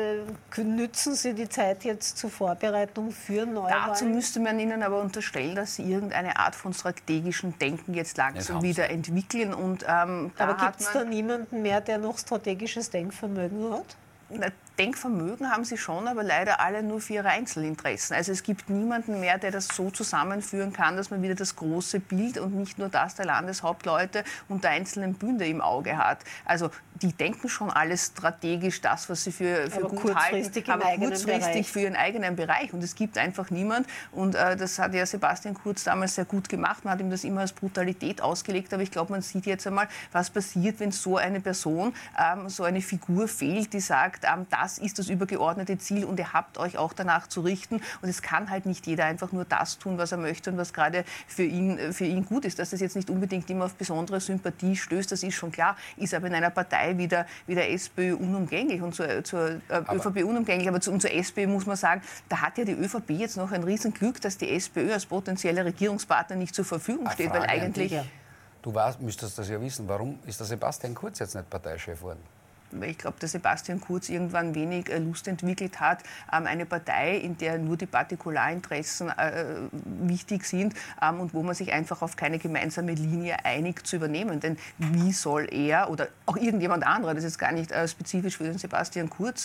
nützen sie die Zeit jetzt zur Vorbereitung für Neuwahlen? Dazu müsste man ihnen aber unterstellen, dass sie irgendeine Art von strategischem Denken jetzt langsam wieder entwickeln. Und, aber gibt es da niemanden mehr, der noch strategisches Denkvermögen hat? Denkvermögen haben sie schon, aber leider alle nur für ihre Einzelinteressen. Also es gibt niemanden mehr, der das so zusammenführen kann, dass man wieder das große Bild und nicht nur das der Landeshauptleute und der einzelnen Bünde im Auge hat. Also die denken schon alles strategisch, das, was sie für gut halten, aber kurzfristig für ihren eigenen Bereich. Und es gibt einfach niemand. Und das hat ja Sebastian Kurz damals sehr gut gemacht. Man hat ihm das immer als Brutalität ausgelegt. Aber ich glaube, man sieht jetzt einmal, was passiert, wenn so eine Person, so eine Figur fehlt, die sagt, das ist das übergeordnete Ziel und ihr habt euch auch danach zu richten. Und es kann halt nicht jeder einfach nur das tun, was er möchte und was gerade für ihn gut ist. Dass das jetzt nicht unbedingt immer auf besondere Sympathie stößt, das ist schon klar, ist aber in einer Partei wie der SPÖ unumgänglich und zur ÖVP unumgänglich. Aber zur SPÖ muss man sagen, da hat ja die ÖVP jetzt noch ein Riesenglück, dass die SPÖ als potenzieller Regierungspartner nicht zur Verfügung steht, weil eigentlich... Du müsstest das ja wissen, warum ist der Sebastian Kurz jetzt nicht Parteichef geworden? weil ich glaube, dass Sebastian Kurz irgendwann wenig Lust entwickelt hat, eine Partei, in der nur die Partikularinteressen wichtig sind und wo man sich einfach auf keine gemeinsame Linie einigt, zu übernehmen. Denn wie soll er oder auch irgendjemand anderer, das ist gar nicht spezifisch für den Sebastian Kurz,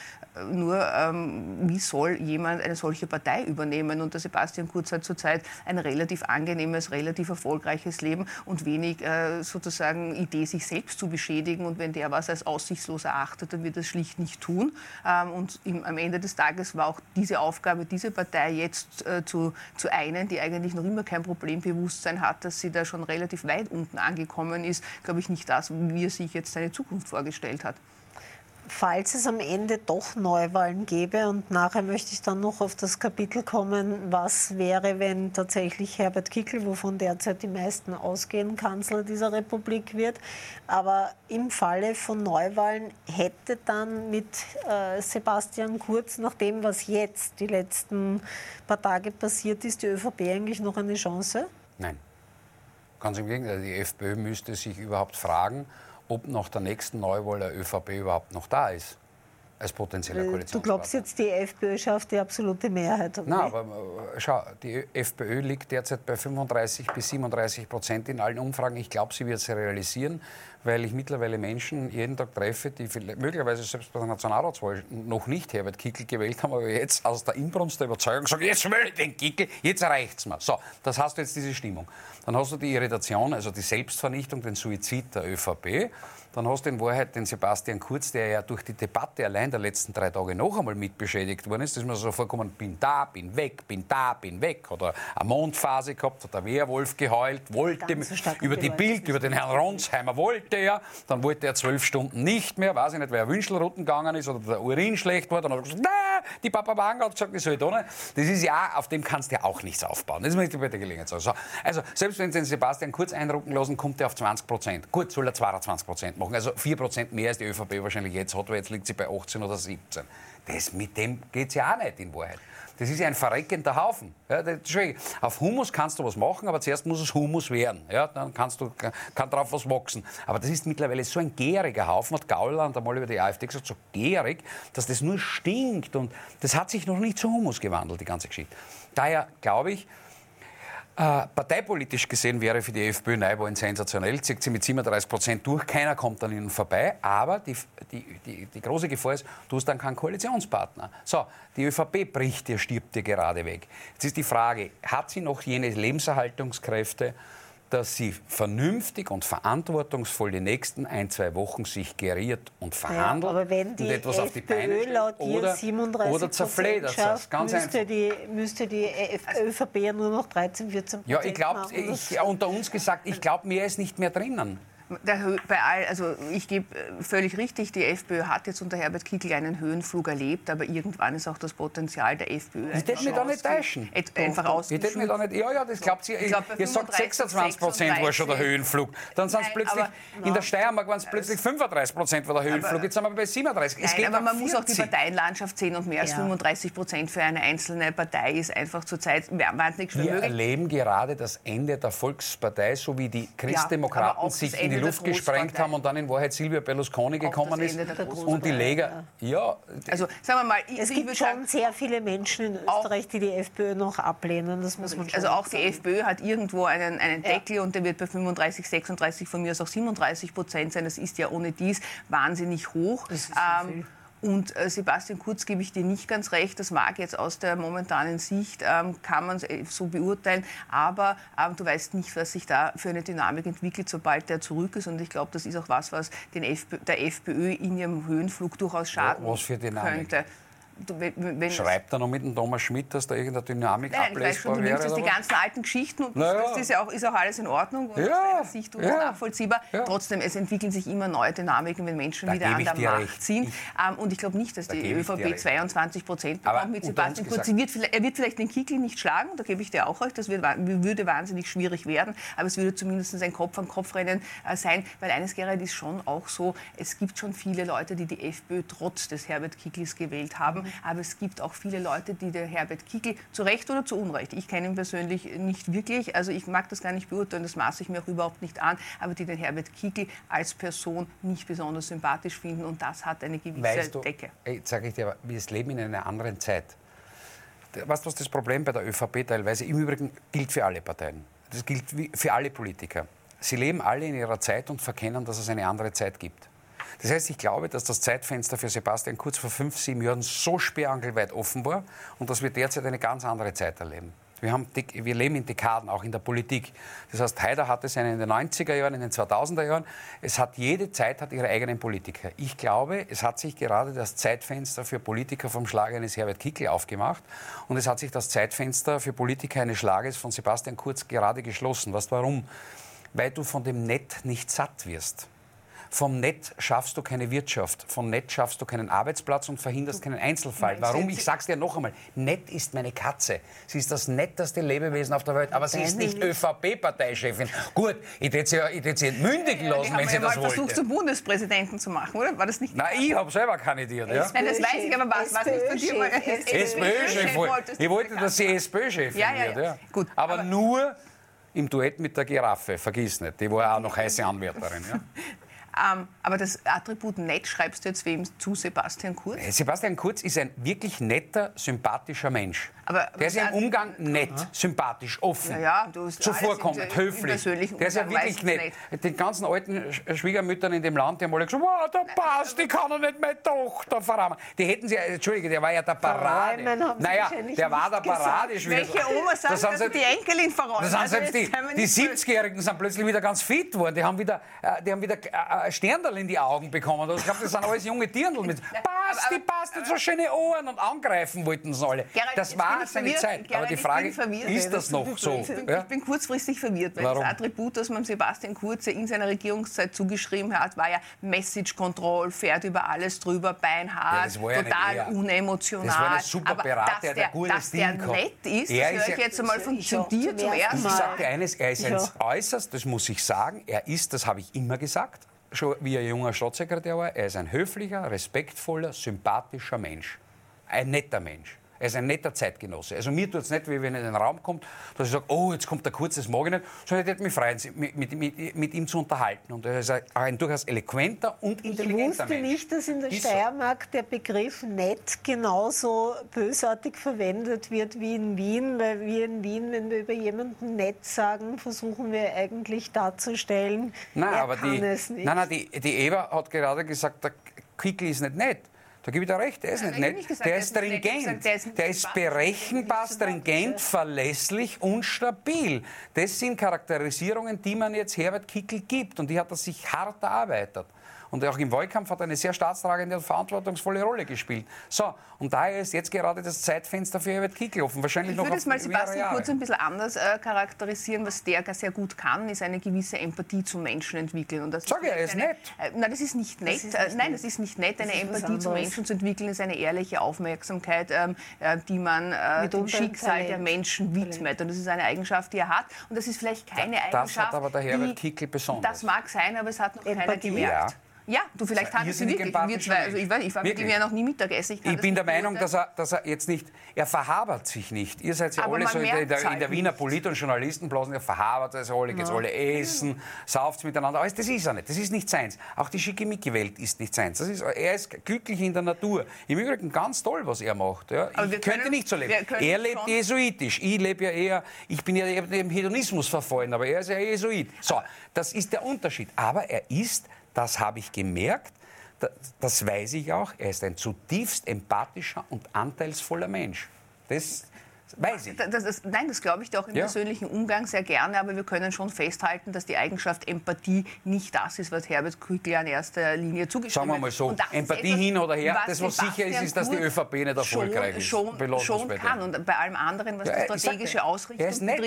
wie soll jemand eine solche Partei übernehmen? Und der Sebastian Kurz hat zurzeit ein relativ angenehmes, relativ erfolgreiches Leben und wenig sozusagen Idee, sich selbst zu beschädigen. Und wenn der was als aussichtslos erachtet, dann wird er das schlicht nicht tun. Und am Ende des Tages war auch diese Aufgabe, diese Partei jetzt zu einen, die eigentlich noch immer kein Problembewusstsein hat, dass sie da schon relativ weit unten angekommen ist, glaube ich, nicht das, wie er sich jetzt seine Zukunft vorgestellt hat. Falls es am Ende doch Neuwahlen gäbe, und nachher möchte ich dann noch auf das Kapitel kommen, was wäre, wenn tatsächlich Herbert Kickl, wovon derzeit die meisten ausgehen, Kanzler dieser Republik wird. Aber im Falle von Neuwahlen hätte dann mit Sebastian Kurz, nach dem, was jetzt die letzten paar Tage passiert ist, die ÖVP eigentlich noch eine Chance? Nein. Ganz im Gegenteil, die FPÖ müsste sich überhaupt fragen, ob nach der nächsten Neuwahl der ÖVP überhaupt noch da ist, als potenzieller Koalitionspartner. Du glaubst jetzt, die FPÖ schafft die absolute Mehrheit? Okay? Nein, aber schau, die FPÖ liegt derzeit bei 35-37% in allen Umfragen. Ich glaube, sie wird es realisieren, weil ich mittlerweile Menschen jeden Tag treffe, die möglicherweise selbst bei der Nationalratswahl noch nicht Herbert Kickl gewählt haben, aber jetzt aus der Inbrunst der Überzeugung sagen, jetzt will ich den Kickl, jetzt reicht's mir. So, das hast du jetzt diese Stimmung. Dann hast du die Irritation, also die Selbstvernichtung, den Suizid der ÖVP. Dann hast du in Wahrheit den Sebastian Kurz, der ja durch die Debatte allein der letzten 3 Tage noch einmal mitbeschädigt worden ist. Das ist mir so vorgekommen, bin da, bin weg, bin da, bin weg. Oder eine Mondphase gehabt, hat der Werwolf geheult, wollte über die Bild, über den Herrn Ronsheimer wollte er. Dann wollte er 12 Stunden nicht mehr, weiß ich nicht, weil er Wünschelruten gegangen ist oder der Urin schlecht war. Dann hat er gesagt, nein, die Papa Wanga hat gesagt, ich soll da nicht. Das ist ja, auf dem kannst du ja auch nichts aufbauen. Das möchte ich bei der Gelegenheit sagen. So, also, selbst wenn sie den Sebastian Kurz einrucken lassen, kommt er auf 20%. Gut, soll er 22% machen. Also 4% mehr als die ÖVP wahrscheinlich jetzt hat, weil jetzt liegt sie bei 18 oder 17. Mit dem geht es ja auch nicht in Wahrheit. Das ist ja ein verreckender Haufen. Ja, auf Humus kannst du was machen, aber zuerst muss es Humus werden. Ja, dann kann drauf was wachsen. Aber das ist mittlerweile so ein gäriger Haufen, hat Gauland einmal über die AfD gesagt, so gärig, dass das nur stinkt. Und das hat sich noch nicht zu Humus gewandelt, die ganze Geschichte. Daher glaube ich, parteipolitisch gesehen wäre für die FPÖ Neuwahlen sensationell, zieht sie mit 37% durch, keiner kommt an ihnen vorbei, aber die große Gefahr ist, du hast dann keinen Koalitionspartner. So, die ÖVP bricht dir, stirbt dir gerade weg. Jetzt ist die Frage, hat sie noch jene Lebenserhaltungskräfte, dass sie vernünftig und verantwortungsvoll die nächsten 1-2 Wochen sich geriert und verhandelt, ja, aber wenn die und etwas auf die Beine stellt oder zerfledert das. Ganz müsste die ÖVP ja nur noch 13-14% ja, ich glaube, unter uns gesagt, ich glaube, mehr ist nicht mehr drinnen. Ich gebe völlig richtig, die FPÖ hat jetzt unter Herbert Kickl einen Höhenflug erlebt, aber irgendwann ist auch das Potenzial der FPÖ ich würde mich da nicht täuschen. Einfach ausgeschöpft. Ja, das glaubt sie. Ihr sagt 26% war schon der Höhenflug. Dann sind es plötzlich, in der Steiermark waren es plötzlich 35% war der Höhenflug. Jetzt sind wir bei 37%. Aber man muss auch die Parteienlandschaft sehen und mehr als 35% für eine einzelne Partei ist einfach zurzeit wahnsinnig schwer möglich. Wir erleben gerade das Ende der Volkspartei, so wie die Christdemokraten sich in die Luft gesprengt haben und dann in Wahrheit Silvio Berlusconi gekommen ist und die Lega. Ja. Also sagen wir mal, es gibt schon sehr viele Menschen in Österreich, die FPÖ noch ablehnen. Das muss man schon also auch die FPÖ hat irgendwo einen Deckel und der wird bei 35, 36, von mir aus auch 37% sein. Das ist ja ohne dies wahnsinnig hoch. Das ist und Sebastian Kurz gebe ich dir nicht ganz recht, das mag jetzt aus der momentanen Sicht, kann man so beurteilen, aber du weißt nicht, was sich da für eine Dynamik entwickelt, sobald der zurück ist und ich glaube, das ist auch was der FPÖ in ihrem Höhenflug durchaus schaden könnte. Schreibt er noch mit dem Thomas Schmidt, dass da irgendeine Dynamik ablesbar wäre? Ich weiß schon, du nimmst jetzt die ganzen alten Geschichten und das ist auch alles in Ordnung und aus deiner Sicht nachvollziehbar. Ja. Trotzdem, es entwickeln sich immer neue Dynamiken, wenn Menschen wieder an der Macht sind. Und ich glaube nicht, dass die ÖVP 22% bekommt mit Sebastian Kurz. Er wird vielleicht den Kickl nicht schlagen, da gebe ich dir auch recht, das würde wahnsinnig schwierig werden, aber es würde zumindest ein Kopf-an-Kopf-Rennen sein, weil eines, Gerhard, ist schon auch so, es gibt schon viele Leute, die FPÖ trotz des Herbert Kickls gewählt haben. Aber es gibt auch viele Leute, die der Herbert Kickl, zu Recht oder zu Unrecht, ich kenne ihn persönlich nicht wirklich, also ich mag das gar nicht beurteilen, das maße ich mir auch überhaupt nicht an, aber die den Herbert Kickl als Person nicht besonders sympathisch finden und das hat eine gewisse Decke. Jetzt sage ich dir, aber wir leben in einer anderen Zeit. Weißt du, was das Problem bei der ÖVP teilweise im Übrigen gilt für alle Parteien? Das gilt für alle Politiker. Sie leben alle in ihrer Zeit und verkennen, dass es eine andere Zeit gibt. Das heißt, ich glaube, dass das Zeitfenster für Sebastian Kurz vor 5, 7 Jahren so sperrangelweit offen war und dass wir derzeit eine ganz andere Zeit erleben. Wir leben in Dekaden, auch in der Politik. Das heißt, Haider hatte es in den 90er Jahren, in den 2000er Jahren. Jede Zeit hat ihre eigenen Politiker. Ich glaube, es hat sich gerade das Zeitfenster für Politiker vom Schlag eines Herbert Kickl aufgemacht. Und es hat sich das Zeitfenster für Politiker eines Schlages von Sebastian Kurz gerade geschlossen. Weißt du warum? Weil du von dem Nett nicht satt wirst. Vom Nett schaffst du keine Wirtschaft, vom Nett schaffst du keinen Arbeitsplatz und verhinderst keinen Einzelfall. Warum? Ich sag's dir noch einmal. Nett ist meine Katze. Sie ist das netteste Lebewesen auf der Welt, aber sie ist nicht ÖVP-Parteichefin. Gut, ich hätte sie entmündigen lassen, wenn sie das wollte. Versucht, zum Bundespräsidenten zu machen, oder? War das nicht? Nein, ich habe selber kandidiert. Ja? Nein, das weiß ich, aber was nicht von dir mal? SPÖ-Chef. Ich wollte, dass sie SPÖ-Chefin wird. Ja. Gut, aber nur im Duett mit der Giraffe, vergiss nicht. Die war auch noch heiße Anwärterin. Ja. Aber das Attribut nett schreibst du jetzt wem zu, Sebastian Kurz? Sebastian Kurz ist ein wirklich netter, sympathischer Mensch. Der ist ja im Umgang nett, sympathisch, offen, zuvorkommend, höflich. Der ist ja wirklich nett. Den ganzen alten Schwiegermüttern in dem Land, die haben alle gesagt, wow, der passt, die kann doch nicht meine Tochter verraten. Die hätten sie, Entschuldige, der war ja der Parade. Naja, der war der Paradeschwieger. Welche Oma sagt, dass die Enkelin verraten? Die 70-Jährigen sind plötzlich wieder ganz fit geworden. Die haben wieder Sterndal in die Augen bekommen. Ich glaube, das sind alles junge Dirndl mit passt, so schöne Ohren und angreifen wollten sie alle. Das war seine Zeit. Aber die Frage, ist das noch so? Ich bin kurzfristig verwirrt, weil das Attribut, das man Sebastian Kurz in seiner Regierungszeit zugeschrieben hat, war ja Message Control, fährt über alles drüber, beinhart, total unemotional. Das war ein super Berater, der gutes Ding hat. Dass der nett ist, das höre ich jetzt einmal von dir zum ersten Mal. Ich sage dir eines, er ist ein äußerst, das muss ich sagen, das habe ich immer gesagt, schon wie ein junger Staatssekretär war, er ist ein höflicher, respektvoller, sympathischer Mensch. Ein netter Mensch. Er ist ein netter Zeitgenosse. Also mir tut es nicht, wie wenn er in den Raum kommt, dass ich sage, oh, jetzt kommt der Kurz, das mag ich nicht, sondern ich hätte mich freuen, mit ihm zu unterhalten. Und er ist ein durchaus eloquenter und intelligenter Mensch. Ich wusste nicht, dass in der Steiermark der Begriff nett genauso bösartig verwendet wird wie in Wien, weil wir in Wien, wenn wir über jemanden nett sagen, versuchen wir eigentlich darzustellen, die Eva hat gerade gesagt, der Kickl ist nicht nett. Da gebe ich dir recht, der ist nicht nett. Der ist stringent. Der ist berechenbar, stringent, verlässlich und stabil. Das sind Charakterisierungen, die man jetzt Herbert Kickl gibt. Und die hat er sich hart erarbeitet. Und auch im Wahlkampf hat er eine sehr staatstragende und verantwortungsvolle Rolle gespielt. So, und daher ist jetzt gerade das Zeitfenster für Herbert Kickl offen. Wahrscheinlich ich würde jetzt mal Sebastian Kurz ein bisschen anders charakterisieren. Was der sehr gut kann, ist eine gewisse Empathie zum Menschen entwickeln. Und das Sag ja, er ist nett. Nein, das ist nicht nett. Das ist nicht nett. Eine Empathie zum Menschen zu entwickeln ist eine ehrliche Aufmerksamkeit, die man dem Schicksal der Menschen widmet. Und das ist eine Eigenschaft, die er hat. Und das ist vielleicht keine Eigenschaft, das hat aber der Herbert Kickl besonders. Das mag sein, aber es hat noch keiner gemerkt. Ja. Ja, du, vielleicht hat es wirklich. Also ich war mit ihm ja noch nie Mittagessen. Ich bin der Meinung, dass er jetzt nicht, er verhabert sich nicht. Ihr seid ja aber alle so in der Wiener Polit- und Journalistenblasen, er verhabert sich alle, geht's alle essen, sauft miteinander. Aber das ist er nicht, das ist nicht seins. Auch die Schickimicki-Welt ist nicht seins. Er ist glücklich in der Natur. Im Übrigen ganz toll, was er macht. Ja. Ich könnte nicht so leben. Er lebt jesuitisch. Ich lebe ja eher, ich bin ja dem Hedonismus verfallen, aber er ist ja Jesuit. So, das ist der Unterschied. Aber er ist, das habe ich gemerkt, das weiß ich auch, er ist ein zutiefst empathischer und anteilsvoller Mensch. Das weiß ich. Nein, das glaube ich dir auch im persönlichen Umgang sehr gerne, aber wir können schon festhalten, dass die Eigenschaft Empathie nicht das ist, was Herbert Kickl in erster Linie zugeschrieben hat. Sagen wir mal so, Empathie hin oder her, das was sicher ist, dass die ÖVP nicht erfolgreich ist. Schon kann. Und bei allem anderen, was die strategische Ausrichtung betrifft,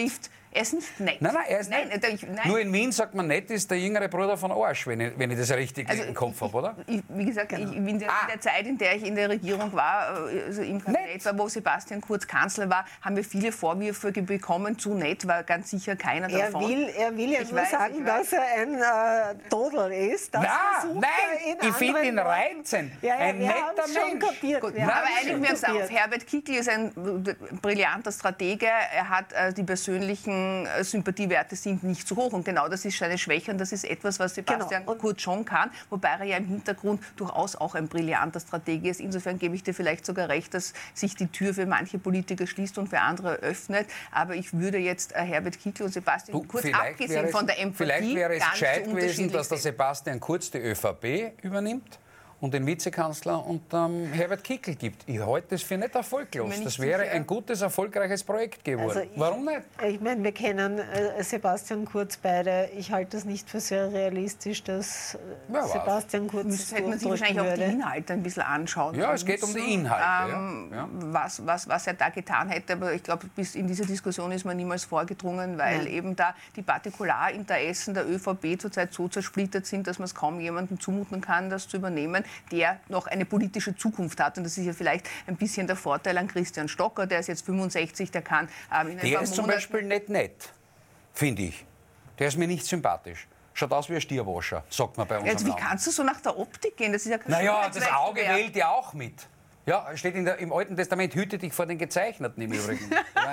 Er ist nicht nett. Nein, er ist nett. Nein. Nur in Wien sagt man, nett ist der jüngere Bruder von Arsch, wenn ich das richtig im Kopf habe, oder? Wie gesagt, ich bin in der Zeit, in der ich in der Regierung war, also im Kabinett war, wo Sebastian Kurz Kanzler war, haben wir viele Vorwürfe bekommen. Zu nett war ganz sicher keiner davon. Er will ja nur sagen, dass er ein Todel ist. Nein, ich finde ihn reizend. Ein netter Mensch. Kapiert. Gut, aber einigen wir uns auf. Herbert Kickl ist ein brillanter Stratege. Er hat die persönlichen Sympathiewerte sind nicht so hoch. Und genau das ist seine Schwäche und das ist etwas, was Sebastian Kurz schon kann, wobei er ja im Hintergrund durchaus auch ein brillanter Stratege ist. Insofern gebe ich dir vielleicht sogar recht, dass sich die Tür für manche Politiker schließt und für andere öffnet. Aber ich würde jetzt Herbert Kickl und Sebastian Kurz, abgesehen von der Empathie, vielleicht wäre es gescheit so gewesen, dass der Sebastian Kurz die ÖVP übernimmt und den Vizekanzler und Herbert Kickl gibt. Ich halte das für nicht erfolglos. Das wäre ein gutes, erfolgreiches Projekt geworden. Also warum nicht? Ich meine, wir kennen Sebastian Kurz beide. Ich halte das nicht für sehr realistisch, dass Sebastian Kurz das hätte man sich wahrscheinlich auch die Inhalte ein bisschen anschauen. Ja, es geht um die Inhalte. Was er da getan hätte. Aber ich glaube, bis in diese Diskussion ist man niemals vorgedrungen, weil eben da die Partikularinteressen der ÖVP zurzeit so zersplittert sind, dass man es kaum jemandem zumuten kann, das zu übernehmen, der noch eine politische Zukunft hat. Und das ist ja vielleicht ein bisschen der Vorteil an Christian Stocker, der ist jetzt 65, der kann der ist zum Beispiel nicht nett, finde ich. Der ist mir nicht sympathisch. Schaut aus wie ein Stierwascher, sagt man bei uns. Also wie kannst du so nach der Optik gehen? Das ist ja kein das Auge wählt ja auch mit. Ja, steht im Alten Testament, hüte dich vor den Gezeichneten im Übrigen.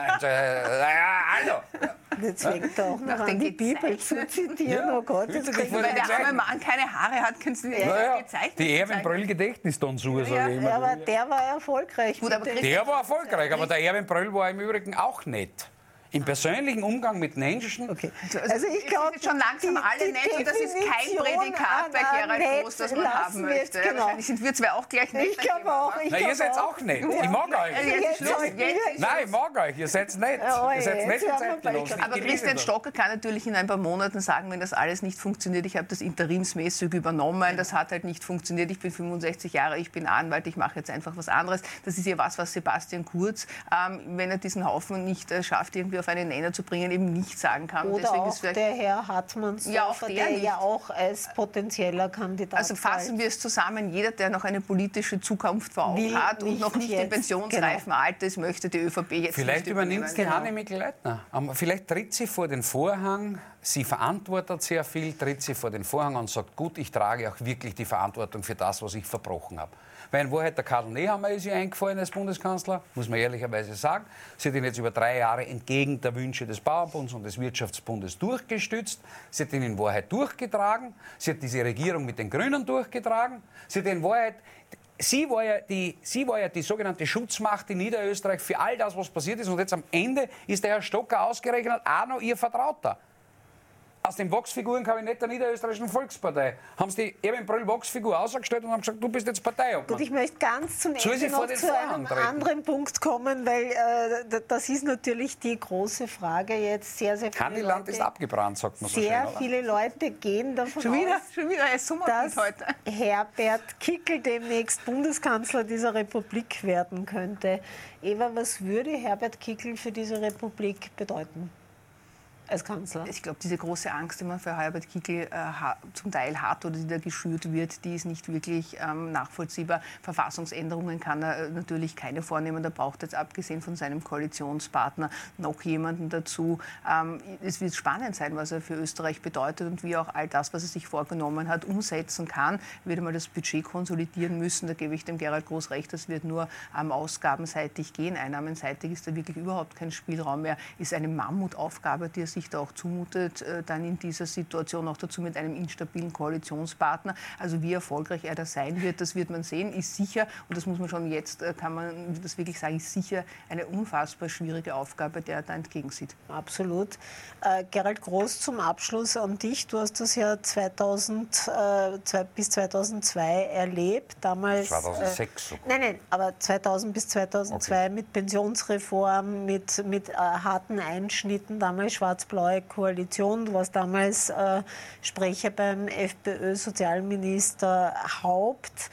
Jetzt fängt er auch noch an, die Bibel zu zitieren. Oh Gott, weil der arme Mann keine Haare hat, kannst du nicht gezeichnet. Die Erwin Bröll-Gedächtnistonsur, sage ich immer. Ja, aber der war erfolgreich. Gut, der war erfolgreich, aber der Erwin Bröll war im Übrigen auch nett. Im persönlichen Umgang mit Menschen. Okay. Also ich glaube, schon langsam alle nett und das ist kein Prädikat bei Gerald Groß, das man haben möchte. Genau. Wahrscheinlich sind wir zwei auch gleich nett. Ich glaube auch. Ihr seid auch nett. Ja. Ich mag euch. Nein, ich mag euch. Ihr seid nett. Ihr seid nett und aber Christian Stocker kann natürlich in ein paar Monaten sagen, wenn das alles nicht funktioniert, ich habe das interimsmäßig übernommen, das hat halt nicht funktioniert, ich bin 65 Jahre, ich bin Anwalt, ich mache jetzt einfach was anderes. Das ist ja was Sebastian Kurz, wenn er diesen Haufen nicht schafft, irgendwie auf einen Nenner zu bringen, eben nicht sagen kann. Oder deswegen auch ist der Herr Hartmannsdorfer, der ja auch als potenzieller Kandidat. Also fassen wir es zusammen, jeder, der noch eine politische Zukunft vor Augen hat und noch nicht im pensionsreifen Alter ist, möchte die ÖVP jetzt vielleicht nicht übernimmt die Hanne Mikl-Leitner. Vielleicht tritt sie vor den Vorhang, sie verantwortet sehr viel, tritt sie vor den Vorhang und sagt, gut, ich trage auch wirklich die Verantwortung für das, was ich verbrochen habe. Weil in Wahrheit der Karl Nehammer ist ihr eingefallen als Bundeskanzler, muss man ehrlicherweise sagen. Sie hat ihn jetzt über 3 Jahre entgegen der Wünsche des Bauernbunds und des Wirtschaftsbundes durchgestützt. Sie hat ihn in Wahrheit durchgetragen. Sie hat diese Regierung mit den Grünen durchgetragen. Sie hat in Wahrheit... Sie war ja die sogenannte Schutzmacht in Niederösterreich für all das, was passiert ist. Und jetzt am Ende ist der Herr Stocker ausgerechnet auch noch ihr Vertrauter. Aus dem Wachsfigurenkabinett der Niederösterreichischen Volkspartei haben sie die Erwin Bröll Wachsfigur ausgestellt und haben gesagt, du bist jetzt Parteiobmann. Gut, ich möchte ganz zum Ende noch zu einem anderen Punkt kommen, weil das ist natürlich die große Frage jetzt. Sehr viele Kandiland ist abgebrannt, sagt man so schön, oder? Viele Leute gehen davon schon wieder dass heute. Herbert Kickl demnächst Bundeskanzler dieser Republik werden könnte. Eva, was würde Herbert Kickl für diese Republik bedeuten? Als Kanzler. Ich glaube, diese große Angst, die man für Herbert Kickl zum Teil hat oder die da geschürt wird, die ist nicht wirklich nachvollziehbar. Verfassungsänderungen kann er natürlich keine vornehmen. Da braucht er jetzt abgesehen von seinem Koalitionspartner noch jemanden dazu. Es wird spannend sein, was er für Österreich bedeutet und wie er auch all das, was er sich vorgenommen hat, umsetzen kann. Er wird einmal das Budget konsolidieren müssen. Da gebe ich dem Gerald Groß recht. Das wird nur ausgabenseitig gehen. Einnahmenseitig ist da wirklich überhaupt kein Spielraum mehr. Ist eine Mammutaufgabe, die er sich da auch zumutet, dann in dieser Situation noch dazu mit einem instabilen Koalitionspartner. Also wie erfolgreich er da sein wird, das wird man sehen, ist sicher, und das muss man schon jetzt, kann man das wirklich sagen, ist sicher eine unfassbar schwierige Aufgabe, der er da entgegensieht. Absolut. Gerald Groß, zum Abschluss an dich. Du hast das ja 2000 bis 2002 erlebt. Damals, 2006 sogar. Nein, aber 2000 bis 2002 mit Pensionsreform, mit harten Einschnitten, damals schwarz-blaue Koalition. Du warst damals Sprecher beim FPÖ-Sozialminister Haupt.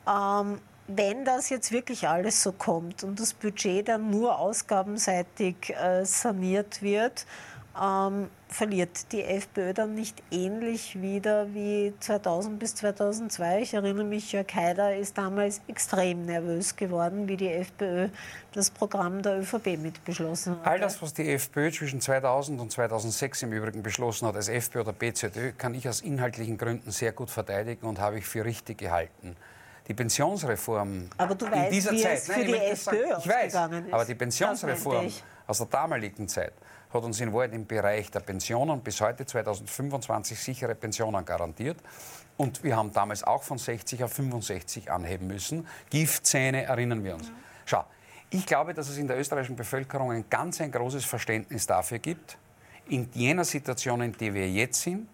Wenn das jetzt wirklich alles so kommt und das Budget dann nur ausgabenseitig saniert wird, verliert die FPÖ dann nicht ähnlich wieder wie 2000 bis 2002? Ich erinnere mich, Jörg Haider ist damals extrem nervös geworden, wie die FPÖ das Programm der ÖVP mitbeschlossen hat. All das, was die FPÖ zwischen 2000 und 2006 im Übrigen beschlossen hat, als FPÖ oder BZÖ, kann ich aus inhaltlichen Gründen sehr gut verteidigen und habe ich für richtig gehalten. Die Pensionsreform aber du weißt, in dieser wie Zeit, es für die FPÖ ausgegangen ist. Aber die Pensionsreform aus der damaligen Zeit hat uns in Wahrheit im Bereich der Pensionen bis heute 2025 sichere Pensionen garantiert. Und wir haben damals auch von 60 auf 65 anheben müssen. Giftzähne, erinnern wir uns. Schau, ich glaube, dass es in der österreichischen Bevölkerung ein großes Verständnis dafür gibt, in jener Situation, in der wir jetzt sind,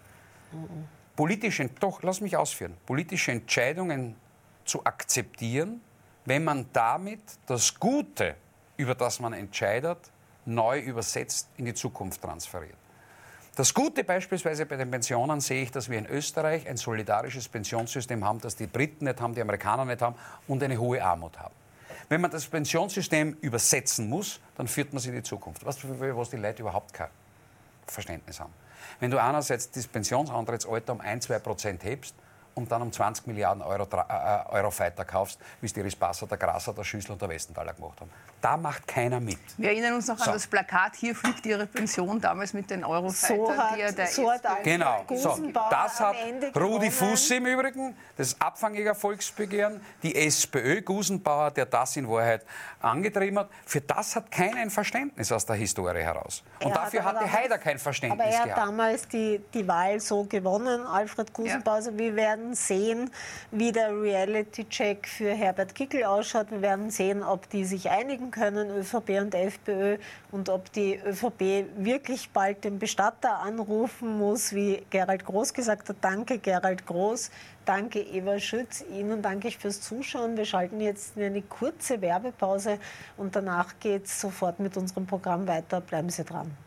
politische Entscheidungen zu akzeptieren, wenn man damit das Gute, über das man entscheidet, neu übersetzt in die Zukunft transferiert. Das Gute beispielsweise bei den Pensionen sehe ich, dass wir in Österreich ein solidarisches Pensionssystem haben, das die Briten nicht haben, die Amerikaner nicht haben und eine hohe Armut haben. Wenn man das Pensionssystem übersetzen muss, dann führt man es in die Zukunft, was die Leute überhaupt kein Verständnis haben. Wenn du einerseits das Pensionsantrittsalter um 1-2% hebst und dann um 20 Milliarden Eurofighter kaufst, wie es die Rispassa, der Grasser, der Schüssel und der Westenthaler gemacht haben. Da macht keiner mit. Wir erinnern uns noch an das Plakat, hier fliegt Ihre Pension, damals mit den Eurofightern. Genau, das hat Rudi Fuß im Übrigen, das Abfangjäger-Volksbegehren, die SPÖ, Gusenbauer, der das in Wahrheit angetrieben hat. Für das hat keiner ein Verständnis aus der Historie heraus. Und dafür hatte Haider kein Verständnis gehabt. Aber er hat damals die Wahl so gewonnen, Alfred Gusenbauer. Ja. Also wir werden sehen, wie der Reality-Check für Herbert Kickl ausschaut. Wir werden sehen, ob die sich einigen können, ÖVP und FPÖ, und ob die ÖVP wirklich bald den Bestatter anrufen muss, wie Gerald Groß gesagt hat. Danke, Gerald Groß. Danke, Eva Schütz. Ihnen danke ich fürs Zuschauen. Wir schalten jetzt in eine kurze Werbepause und danach geht es sofort mit unserem Programm weiter. Bleiben Sie dran.